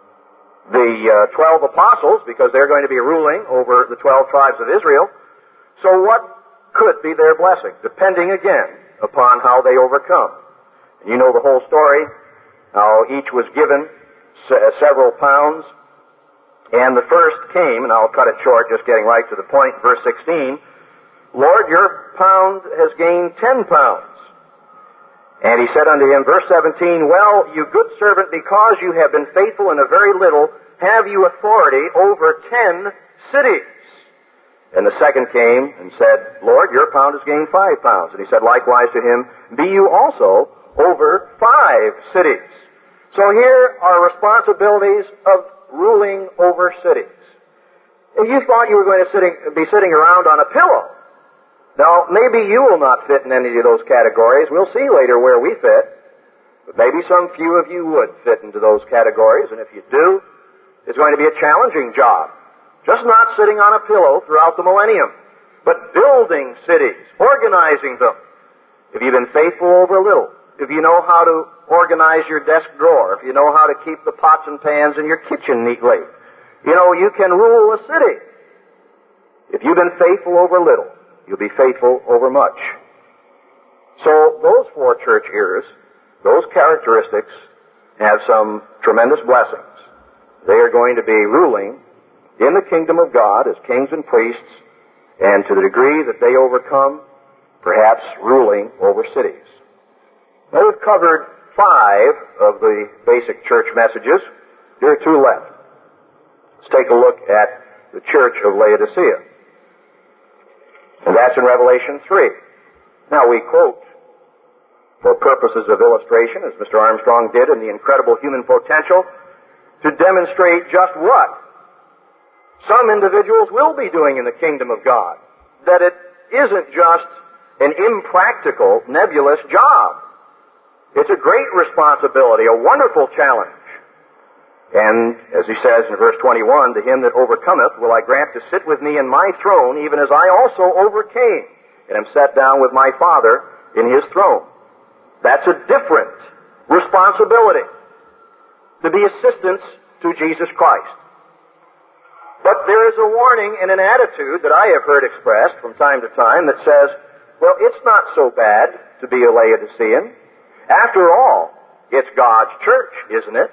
the uh, twelve apostles, because they're going to be ruling over the twelve tribes of Israel. So what could be their blessing? Depending, again, upon how they overcome. And you know the whole story, how each was given se- several pounds. And the first came, and I'll cut it short, just getting right to the point, verse sixteen, Lord, your pound has gained ten pounds. And he said unto him, verse seventeen, well, you good servant, because you have been faithful in a very little, have you authority over ten cities. And the second came and said, Lord, your pound has gained five pounds. And he said likewise to him, be you also over five cities. So here are responsibilities of ruling over cities. If you thought you were going to sitting, be sitting around on a pillow, now maybe you will not fit in any of those categories. We'll see later where we fit. But maybe some few of you would fit into those categories, and if you do, is going to be a challenging job. Just not sitting on a pillow throughout the millennium, but building cities, organizing them. If you've been faithful over a little, if you know how to organize your desk drawer, if you know how to keep the pots and pans in your kitchen neatly, you know, you can rule a city. If you've been faithful over little, you'll be faithful over much. So those four church eras, those characteristics, have some tremendous blessings. They are going to be ruling in the kingdom of God as kings and priests, and to the degree that they overcome, perhaps ruling over cities. Now we've covered five of the basic church messages. There are two left. Let's take a look at the church of Laodicea. And that's in Revelation three. Now we quote, for purposes of illustration, as Mister Armstrong did in The Incredible Human Potential, to demonstrate just what some individuals will be doing in the kingdom of God. That it isn't just an impractical, nebulous job. It's a great responsibility, a wonderful challenge. And, as he says in verse twenty-one, to him that overcometh will I grant to sit with me in my throne, even as I also overcame, and am sat down with my Father in his throne. That's a different responsibility, to be assistants to Jesus Christ. But there is a warning and an attitude that I have heard expressed from time to time that says, well, it's not so bad to be a Laodicean. After all, it's God's church, isn't it?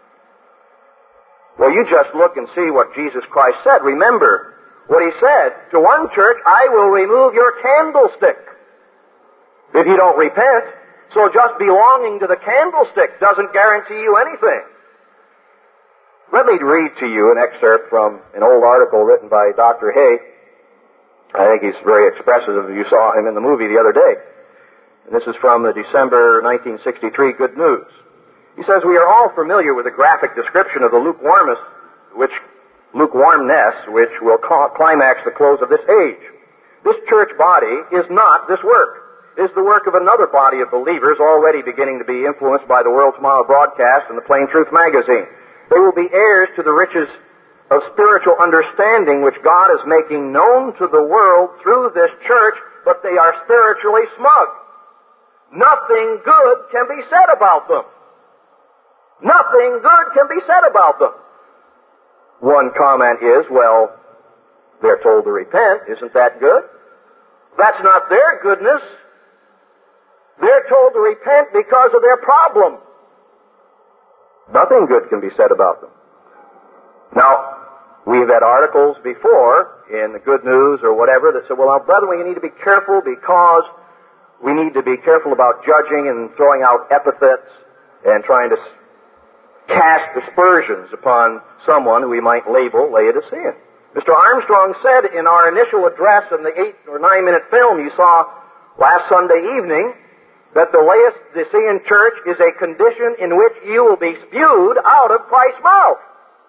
Well, you just look and see what Jesus Christ said. Remember what he said. To one church, I will remove your candlestick if you don't repent. So just belonging to the candlestick doesn't guarantee you anything. Let me read to you an excerpt from an old article written by Doctor Hay. I think he's very expressive. You saw him in the movie the other day. And this is from the December nineteen sixty-three Good News. He says, we are all familiar with the graphic description of the lukewarmness, which, lukewarmness, which will climax the close of this age. This church body is not this work. It is the work of another body of believers already beginning to be influenced by the World Tomorrow broadcast and the Plain Truth magazine. They will be heirs to the riches of spiritual understanding which God is making known to the world through this church, but they are spiritually smug. Nothing good can be said about them. Nothing good can be said about them. One comment is, well, they're told to repent. Isn't that good? That's not their goodness. They're told to repent because of their problem. Nothing good can be said about them. Now, we've had articles before in the Good News or whatever that said, well, now, brethren, we need to be careful because we need to be careful about judging and throwing out epithets and trying to cast aspersions upon someone who we might label Laodicean. Mister Armstrong said in our initial address in the eight or nine minute film you saw last Sunday evening that the Laodicean church is a condition in which you will be spewed out of Christ's mouth.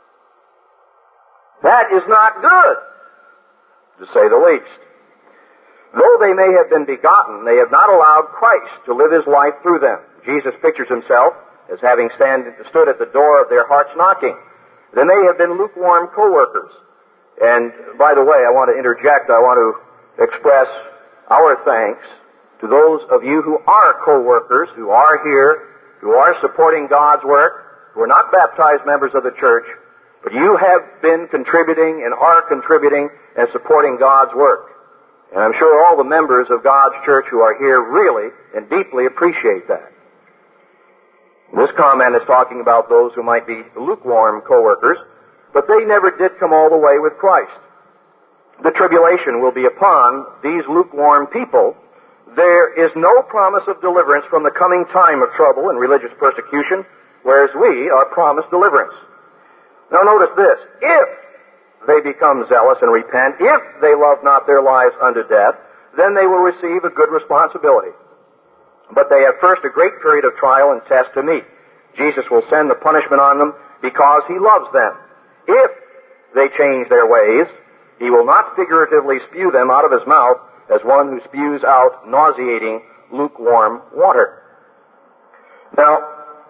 That is not good, to say the least. Though they may have been begotten, they have not allowed Christ to live his life through them. Jesus pictures himself as having stand, stood at the door of their hearts knocking. They may have been lukewarm co-workers. And, by the way, I want to interject, I want to express our thanks to those of you who are co-workers, who are here, who are supporting God's work, who are not baptized members of the church, but you have been contributing and are contributing and supporting God's work. And I'm sure all the members of God's church who are here really and deeply appreciate that. This comment is talking about those who might be lukewarm co-workers, but they never did come all the way with Christ. The tribulation will be upon these lukewarm people. There is no promise of deliverance from the coming time of trouble and religious persecution, whereas we are promised deliverance. Now notice this. If they become zealous and repent, if they love not their lives unto death, then they will receive a good responsibility. But they have first a great period of trial and test to meet. Jesus will send the punishment on them because he loves them. If they change their ways, he will not figuratively spew them out of his mouth as one who spews out nauseating, lukewarm water. Now,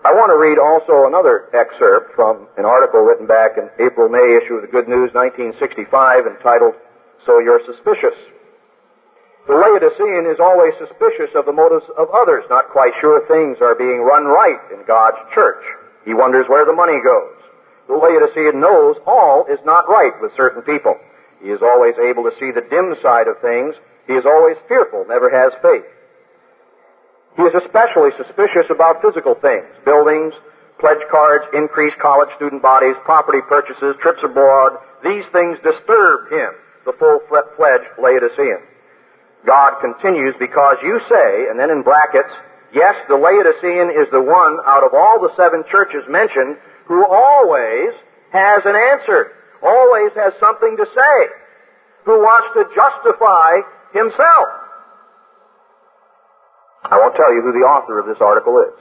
I want to read also another excerpt from an article written back in April-May issue of the Good News, nineteen sixty-five, entitled, "So You're Suspicious." The Laodicean is always suspicious of the motives of others, not quite sure things are being run right in God's church. He wonders where the money goes. The Laodicean knows all is not right with certain people. He is always able to see the dim side of things. He is always fearful, never has faith. He is especially suspicious about physical things, buildings, pledge cards, increased college student bodies, property purchases, trips abroad. These things disturb him, the full-fledged Laodicean. God continues, "Because you say," and then in brackets, "Yes, the Laodicean is the one out of all the seven churches mentioned who always has an answer, always has something to say, who wants to justify himself." I won't tell you who the author of this article is.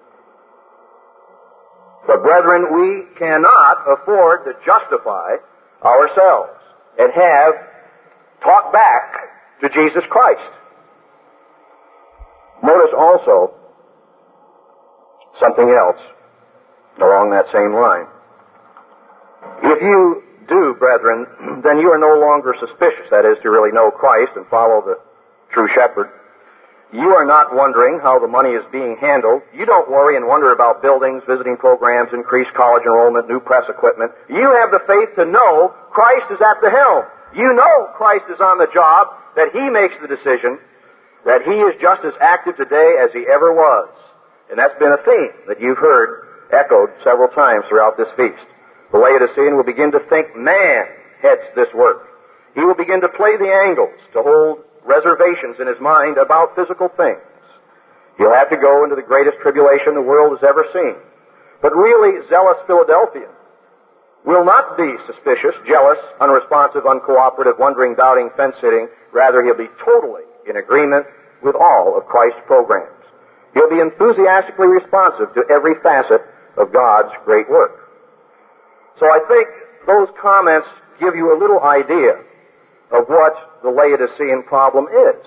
But brethren, we cannot afford to justify ourselves and have talk back to Jesus Christ. Notice also something else along that same line. If you do, brethren, then you are no longer suspicious, that is, to really know Christ and follow the true shepherd. You are not wondering how the money is being handled. You don't worry and wonder about buildings, visiting programs, increased college enrollment, new press equipment. You have the faith to know Christ is at the helm. You know Christ is on the job, that He makes the decision, that He is just as active today as He ever was. And that's been a theme that you've heard echoed several times throughout this feast. The Laodicean will begin to think man heads this work. He will begin to play the angles, to hold reservations in his mind about physical things. He'll have to go into the greatest tribulation the world has ever seen. But really, zealous Philadelphian will not be suspicious, jealous, unresponsive, uncooperative, wondering, doubting, fence-sitting. Rather, he'll be totally in agreement with all of Christ's programs. He'll be enthusiastically responsive to every facet of God's great work. So I think those comments give you a little idea of what the Laodicean problem is.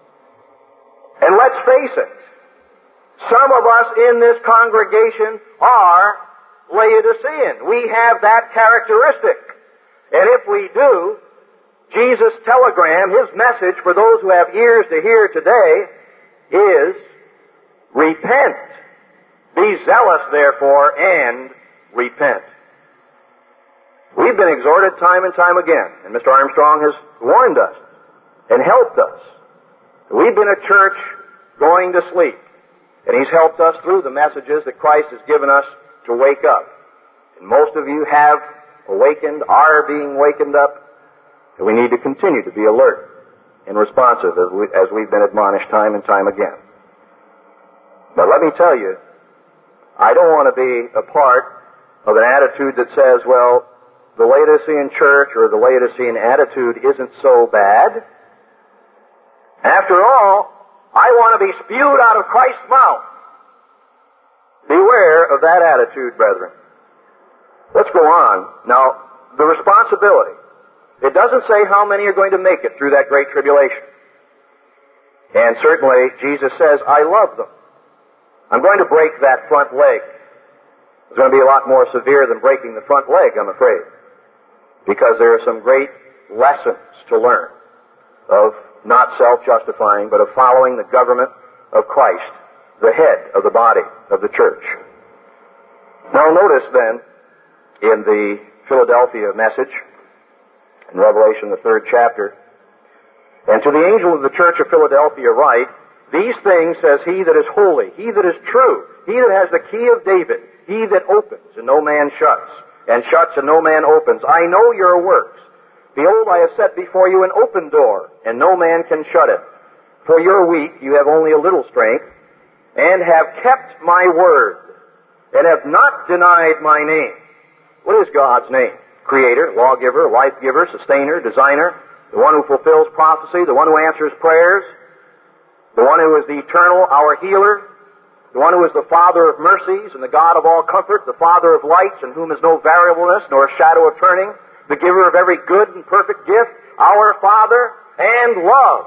And let's face it, some of us in this congregation are Laodicean. We have that characteristic. And if we do, Jesus' telegram, His message for those who have ears to hear today is, repent. Be zealous, therefore, and repent. We've been exhorted time and time again, and Mister Armstrong has warned us and helped us. We've been a church going to sleep, and He's helped us through the messages that Christ has given us to wake up. And most of you have awakened, are being wakened up, and we need to continue to be alert and responsive as, we, as we've been admonished time and time again. But let me tell you, I don't want to be a part of an attitude that says, well, the Laodicean church or the Laodicean attitude isn't so bad. After all, I want to be spewed out of Christ's mouth. Beware of that attitude, brethren. Let's go on. Now, the responsibility. It doesn't say how many are going to make it through that great tribulation. And certainly, Jesus says, I love them. I'm going to break that front leg. It's going to be a lot more severe than breaking the front leg, I'm afraid. Because there are some great lessons to learn of not self-justifying, but of following the government of Christ, the head of the body of the church. Now notice then, in the Philadelphia message, in Revelation, the third chapter, and to the angel of the church of Philadelphia write, these things says he that is holy, he that is true, he that has the key of David, he that opens and no man shuts, and shuts and no man opens. I know your works. Behold, I have set before you an open door, and no man can shut it. For you're weak, you have only a little strength, and have kept my word, and have not denied my name. What is God's name? Creator, lawgiver, life-giver, sustainer, designer, the one who fulfills prophecy, the one who answers prayers, the one who is the eternal, our healer, the one who is the Father of mercies and the God of all comfort, the Father of lights, in whom is no variableness nor shadow of turning, the giver of every good and perfect gift, our Father, and love.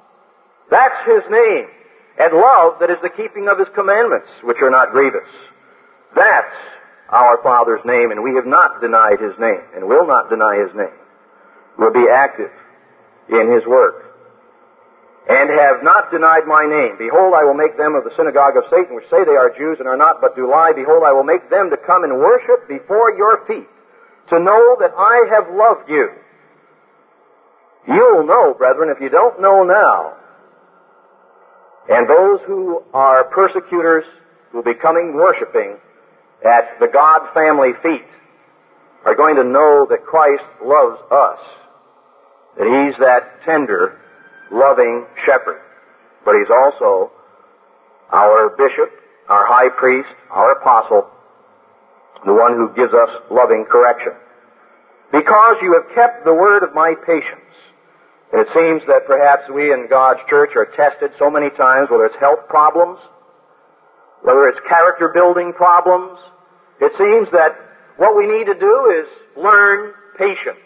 That's His name. And love that is the keeping of His commandments, which are not grievous. That's our Father's name, and we have not denied His name, and will not deny His name. We'll be active in His work. And have not denied my name. Behold, I will make them of the synagogue of Satan, which say they are Jews and are not, but do lie. Behold, I will make them to come and worship before your feet, to know that I have loved you. You'll know, brethren, if you don't know now. And those who are persecutors will be coming worshiping at the God family feet are going to know that Christ loves us, that He's that tender, loving shepherd. But He's also our bishop, our high priest, our apostle, the one who gives us loving correction. Because you have kept the word of my patience. And it seems that perhaps we in God's church are tested so many times, whether it's health problems, whether it's character building problems. It seems that what we need to do is learn patience.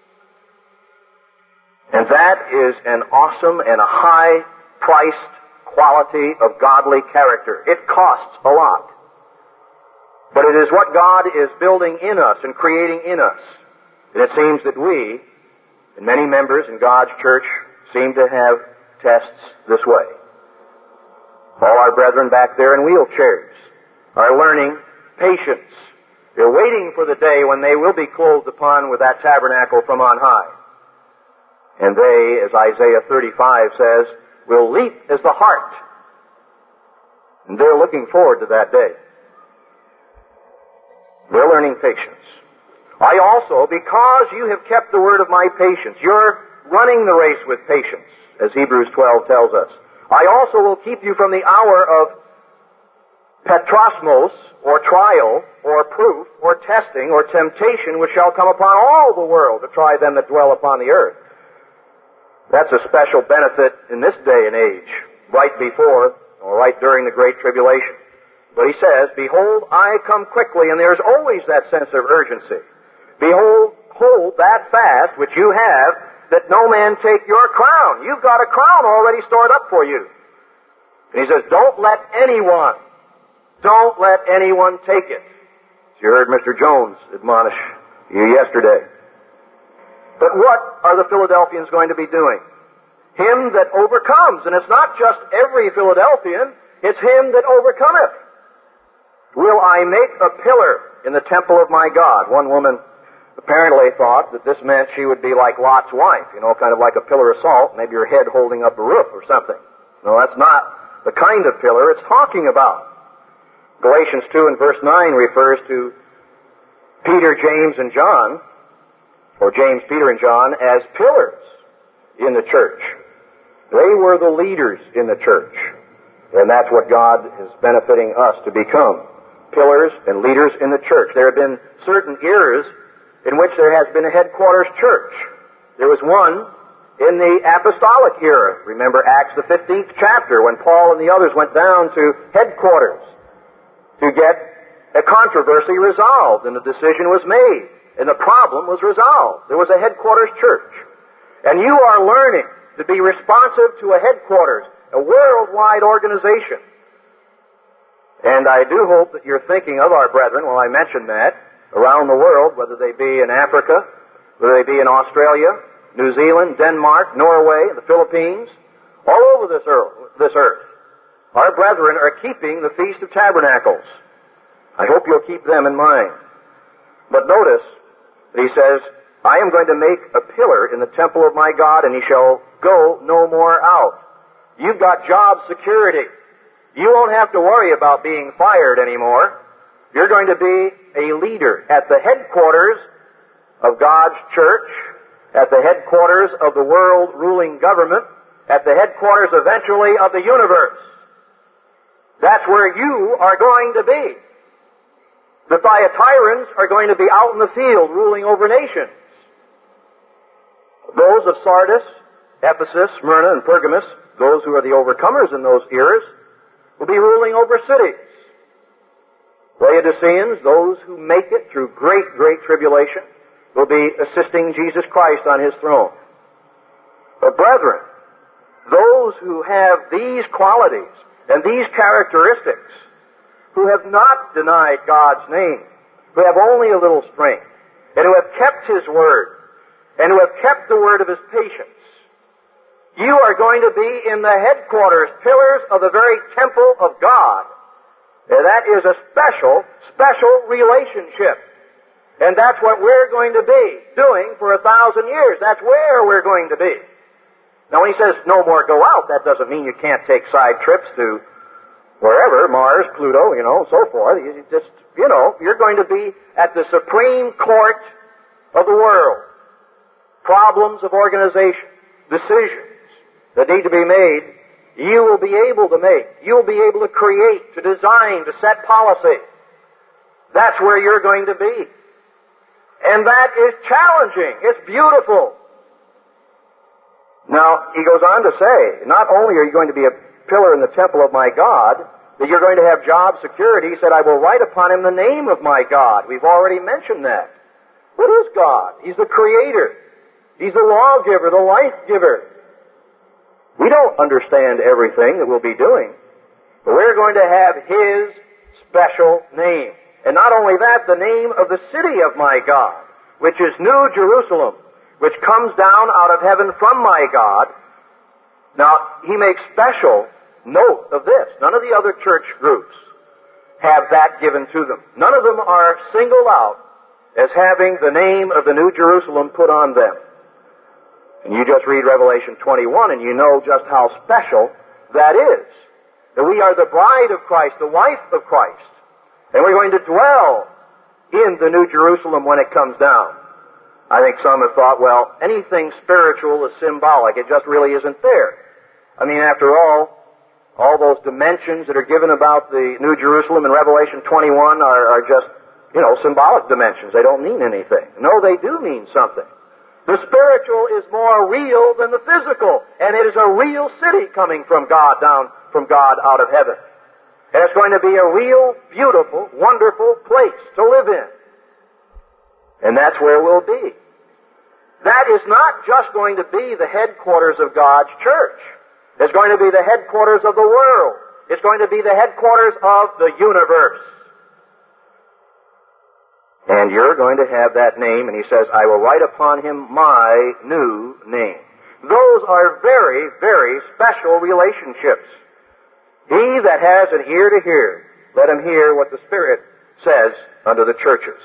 And that is an awesome and a high-priced quality of godly character. It costs a lot. But it is what God is building in us and creating in us. And it seems that we, and many members in God's church, seem to have tests this way. All our brethren back there in wheelchairs are learning patience. They're waiting for the day when they will be clothed upon with that tabernacle from on high. And they, as Isaiah thirty-five says, will leap as the hart. And they're looking forward to that day. They're learning patience. I also, because you have kept the word of my patience, you're running the race with patience, as Hebrews twelve tells us. I also will keep you from the hour of petrosmos, or trial, or proof, or testing, or temptation, which shall come upon all the world to try them that dwell upon the earth. That's a special benefit in this day and age, right before, or right during the Great Tribulation. But he says, behold, I come quickly, and there's always that sense of urgency. Behold, hold that fast which you have, that no man take your crown. You've got a crown already stored up for you. And he says, don't let anyone, don't let anyone take it. As you heard Mister Jones admonish you yesterday. But what are the Philadelphians going to be doing? Him that overcomes. And it's not just every Philadelphian, it's him that overcometh. Will I make a pillar in the temple of my God? One woman apparently thought that this meant she would be like Lot's wife, you know, kind of like a pillar of salt, maybe her head holding up a roof or something. No, that's not the kind of pillar it's talking about. Galatians two and verse nine refers to Peter, James, and John, or James, Peter, and John, as pillars in the church. They were the leaders in the church. And that's what God is benefiting us to become. Pillars and leaders in the church. There have been certain eras in which there has been a headquarters church. There was one in the apostolic era. Remember Acts the fifteenth chapter, when Paul and the others went down to headquarters to get a controversy resolved, and a decision was made. And the problem was resolved. There was a headquarters church. And you are learning to be responsive to a headquarters, a worldwide organization. And I do hope that you're thinking of our brethren, while I mention that, around the world, whether they be in Africa, whether they be in Australia, New Zealand, Denmark, Norway, the Philippines, all over this earth, this earth. Our brethren are keeping the Feast of Tabernacles. I hope you'll keep them in mind. But notice, he says, I am going to make a pillar in the temple of my God, and he shall go no more out. You've got job security. You won't have to worry about being fired anymore. You're going to be a leader at the headquarters of God's church, at the headquarters of the world ruling government, at the headquarters eventually of the universe. That's where you are going to be. The Thyatirans are going to be out in the field ruling over nations. Those of Sardis, Ephesus, Smyrna, and Pergamos, those who are the overcomers in those eras, will be ruling over cities. Laodiceans, those who make it through great, great tribulation, will be assisting Jesus Christ on His throne. But brethren, those who have these qualities and these characteristics who have not denied God's name, who have only a little strength, and who have kept His word, and who have kept the word of His patience. You are going to be in the headquarters, pillars of the very temple of God. And that is a special, special relationship. And that's what we're going to be doing for a thousand years. That's where we're going to be. Now when He says no more go out, that doesn't mean you can't take side trips to wherever, Mars, Pluto, you know, so forth. You just, you know, you're going to be at the Supreme Court of the world. Problems of organization, decisions that need to be made, you will be able to make. You'll be able to create, to design, to set policy. That's where you're going to be. And that is challenging. It's beautiful. Now, he goes on to say, not only are you going to be a pillar in the temple of my God, that you're going to have job security. He said, I will write upon him the name of my God. We've already mentioned that. What is God? He's the Creator. He's the lawgiver, the life giver. We don't understand everything that we'll be doing, but we're going to have His special name. And not only that, the name of the city of my God, which is New Jerusalem, which comes down out of heaven from my God. Now, he makes special note of this. None of the other church groups have that given to them. None of them are singled out as having the name of the New Jerusalem put on them. And you just read Revelation twenty-one and you know just how special that is. That we are the bride of Christ, the wife of Christ. And we're going to dwell in the New Jerusalem when it comes down. I think some have thought, well, anything spiritual is symbolic. It just really isn't there. I mean, after all, all those dimensions that are given about the New Jerusalem in Revelation twenty-one are, are just, you know, symbolic dimensions. They don't mean anything. No, they do mean something. The spiritual is more real than the physical, and it is a real city coming from God down from God out of heaven. And it's going to be a real, beautiful, wonderful place to live in. And that's where we'll be. That is not just going to be the headquarters of God's church. It's going to be the headquarters of the world. It's going to be the headquarters of the universe. And you're going to have that name, and he says, I will write upon him my new name. Those are very, very special relationships. He that has an ear to hear, let him hear what the Spirit says unto the churches.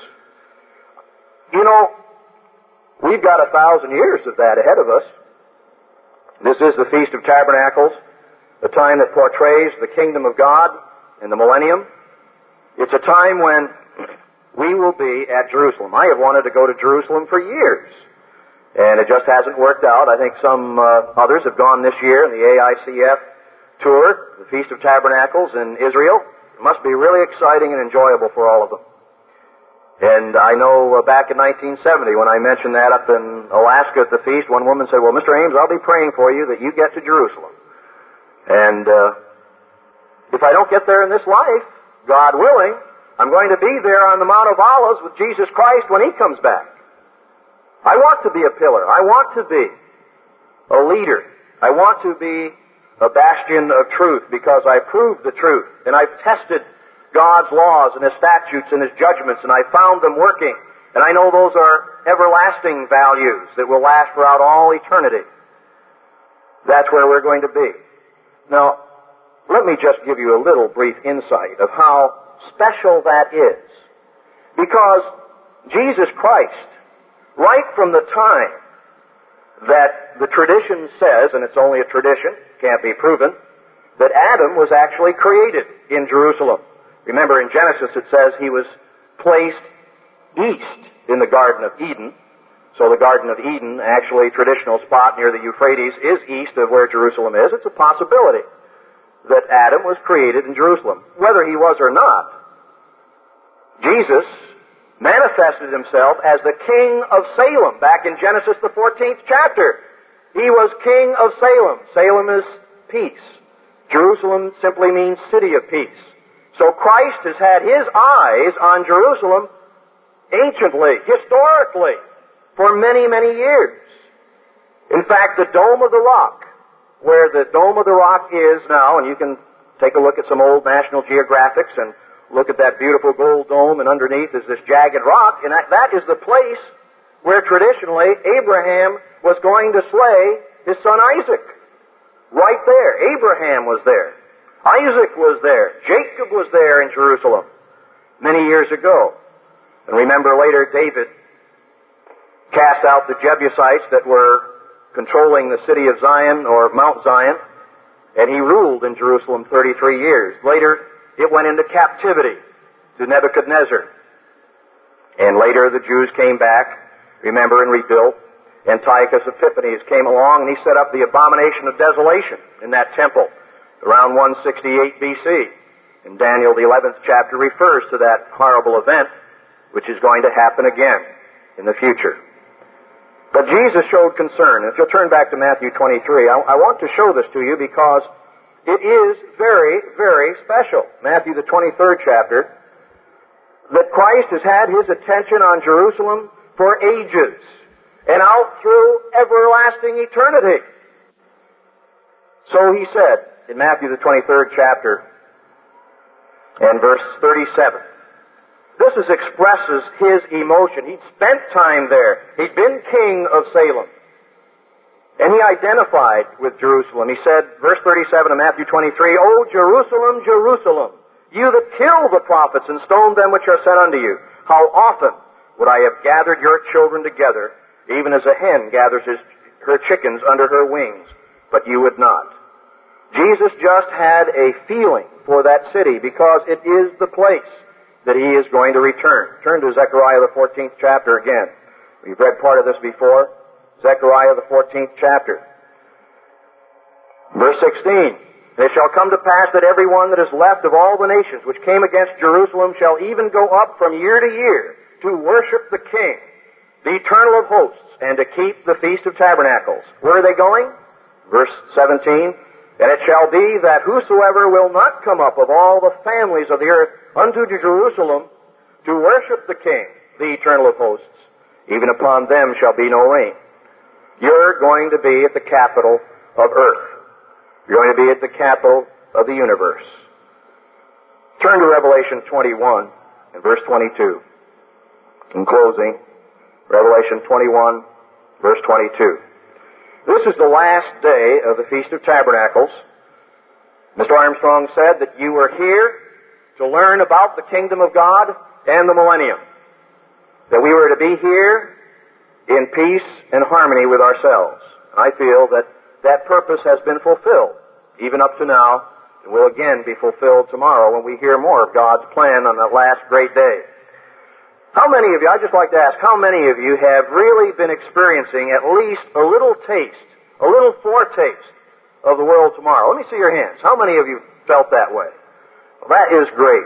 You know, we've got a thousand years of that ahead of us. This is the Feast of Tabernacles, the time that portrays the kingdom of God in the millennium. It's a time when we will be at Jerusalem. I have wanted to go to Jerusalem for years, and it just hasn't worked out. I think some uh, others have gone this year in the A I C F tour, the Feast of Tabernacles in Israel. It must be really exciting and enjoyable for all of them. And I know uh, back in nineteen seventy, when I mentioned that up in Alaska at the feast, one woman said, well, Mister Ames, I'll be praying for you that you get to Jerusalem. And uh, if I don't get there in this life, God willing, I'm going to be there on the Mount of Olives with Jesus Christ when He comes back. I want to be a pillar. I want to be a leader. I want to be a bastion of truth because I proved the truth and I've tested God's laws and His statutes and His judgments and I found them working. And I know those are everlasting values that will last throughout all eternity. That's where we're going to be. Now, let me just give you a little brief insight of how special that is. Because Jesus Christ, right from the time that the tradition says, and it's only a tradition, can't be proven, that Adam was actually created in Jerusalem. Remember, in Genesis it says he was placed east in the Garden of Eden. So the Garden of Eden, actually a traditional spot near the Euphrates, is east of where Jerusalem is. It's a possibility that Adam was created in Jerusalem. Whether he was or not, Jesus manifested himself as the king of Salem back in Genesis the fourteenth chapter. He was king of Salem. Salem is peace. Jerusalem simply means city of peace. So Christ has had His eyes on Jerusalem anciently, historically, for many, many years. In fact, the Dome of the Rock, where the Dome of the Rock is now, and you can take a look at some old National Geographics and look at that beautiful gold dome, and underneath is this jagged rock, and that, that is the place where traditionally Abraham was going to slay his son Isaac. Right there. Abraham was there. Isaac was there. Jacob was there in Jerusalem many years ago. And remember later David cast out the Jebusites that were controlling the city of Zion, or Mount Zion, and he ruled in Jerusalem thirty-three years. Later, it went into captivity to Nebuchadnezzar. And later the Jews came back, remember, and rebuilt. Antiochus Epiphanes came along and he set up the abomination of desolation in that temple around one sixty-eight B C. And Daniel, the eleventh chapter, refers to that horrible event which is going to happen again in the future. But Jesus showed concern. If you'll turn back to Matthew twenty-three, I, I want to show this to you because it is very, very special. Matthew, the twenty-third chapter, that Christ has had His attention on Jerusalem for ages and out through everlasting eternity. So He said in Matthew, the twenty-third chapter, and verse thirty-seven, this is expresses His emotion. He'd spent time there. He'd been king of Salem. And He identified with Jerusalem. He said, verse thirty-seven of Matthew twenty-three, O Jerusalem, Jerusalem, you that kill the prophets and stone them which are sent unto you, how often would I have gathered your children together, even as a hen gathers his, her chickens under her wings, but you would not. Jesus just had a feeling for that city because it is the place that He is going to return. Turn to Zechariah, the fourteenth chapter again. We've read part of this before. Zechariah, the fourteenth chapter. Verse sixteen. It shall come to pass that every one that is left of all the nations which came against Jerusalem shall even go up from year to year to worship the King, the Eternal of hosts, and to keep the Feast of Tabernacles. Where are they going? Verse seventeen. And it shall be that whosoever will not come up of all the families of the earth unto Jerusalem to worship the King, the Eternal of hosts, even upon them shall be no rain. You're going to be at the capital of earth. You're going to be at the capital of the universe. Turn to Revelation twenty-one and verse twenty-two. In closing, Revelation twenty-one, verse twenty-two. This is the last day of the Feast of Tabernacles. Mister Armstrong said that you were here to learn about the kingdom of God and the millennium. That we were to be here in peace and harmony with ourselves. I feel that that purpose has been fulfilled, even up to now, and will again be fulfilled tomorrow when we hear more of God's plan on that last great day. How many of you, I'd just like to ask, how many of you have really been experiencing at least a little taste, a little foretaste of the world tomorrow? Let me see your hands. How many of you felt that way? Well, that is great.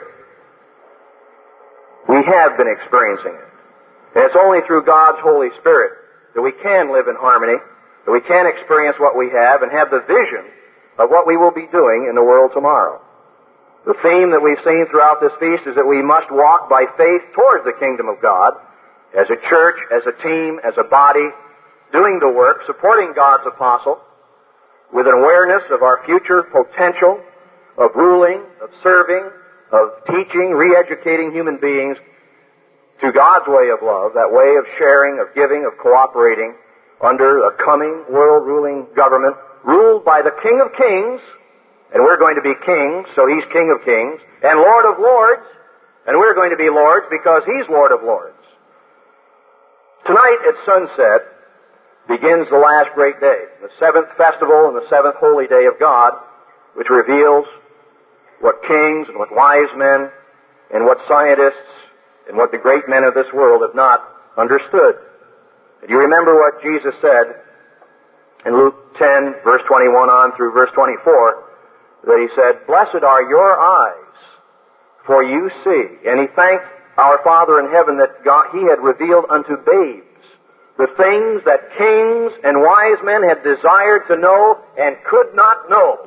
We have been experiencing it. And it's only through God's Holy Spirit that we can live in harmony, that we can experience what we have and have the vision of what we will be doing in the world tomorrow. The theme that we've seen throughout this feast is that we must walk by faith towards the kingdom of God, as a church, as a team, as a body, doing the work, supporting God's apostle, with an awareness of our future potential, of ruling, of serving, of teaching, re-educating human beings to God's way of love, that way of sharing, of giving, of cooperating under a coming world-ruling government, ruled by the King of Kings. And we're going to be kings, so He's King of Kings, and Lord of Lords, and we're going to be lords because He's Lord of Lords. Tonight at sunset begins the last great day, the seventh festival and the seventh holy day of God, which reveals what kings and what wise men and what scientists and what the great men of this world have not understood. Do you remember what Jesus said in Luke ten, verse twenty-one on through verse twenty-four? That He said, blessed are your eyes, for you see. And He thanked our Father in heaven that God, He had revealed unto babes the things that kings and wise men had desired to know and could not know.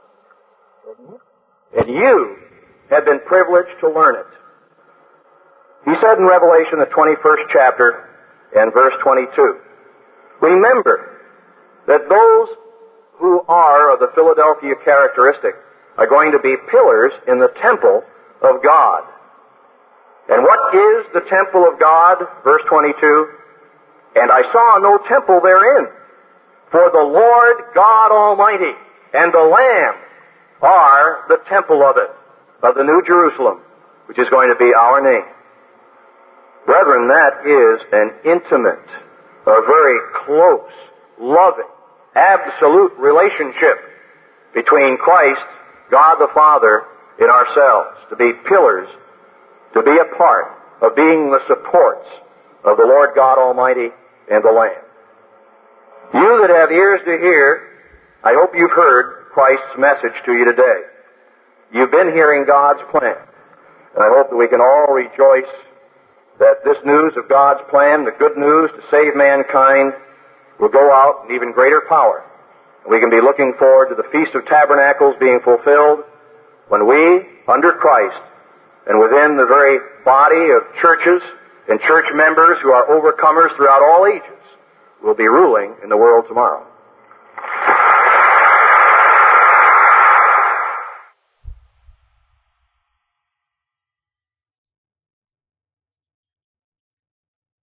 And you have been privileged to learn it. He said in Revelation, the twenty-first chapter and verse twenty-two, remember that those who are of the Philadelphia characteristic are going to be pillars in the temple of God. And what is the temple of God? Verse twenty-two, and I saw no temple therein, for the Lord God Almighty and the Lamb are the temple of it, of the New Jerusalem, which is going to be our name. Brethren, that is an intimate, a very close, loving, absolute relationship between Christ, God the Father, and ourselves, to be pillars, to be a part of being the supports of the Lord God Almighty and the Lamb. You that have ears to hear, I hope you've heard Christ's message to you today. You've been hearing God's plan. And I hope that we can all rejoice that this news of God's plan, the good news to save mankind, will go out in even greater power. We can be looking forward to the Feast of Tabernacles being fulfilled when we, under Christ, and within the very body of churches and church members who are overcomers throughout all ages, will be ruling in the world tomorrow.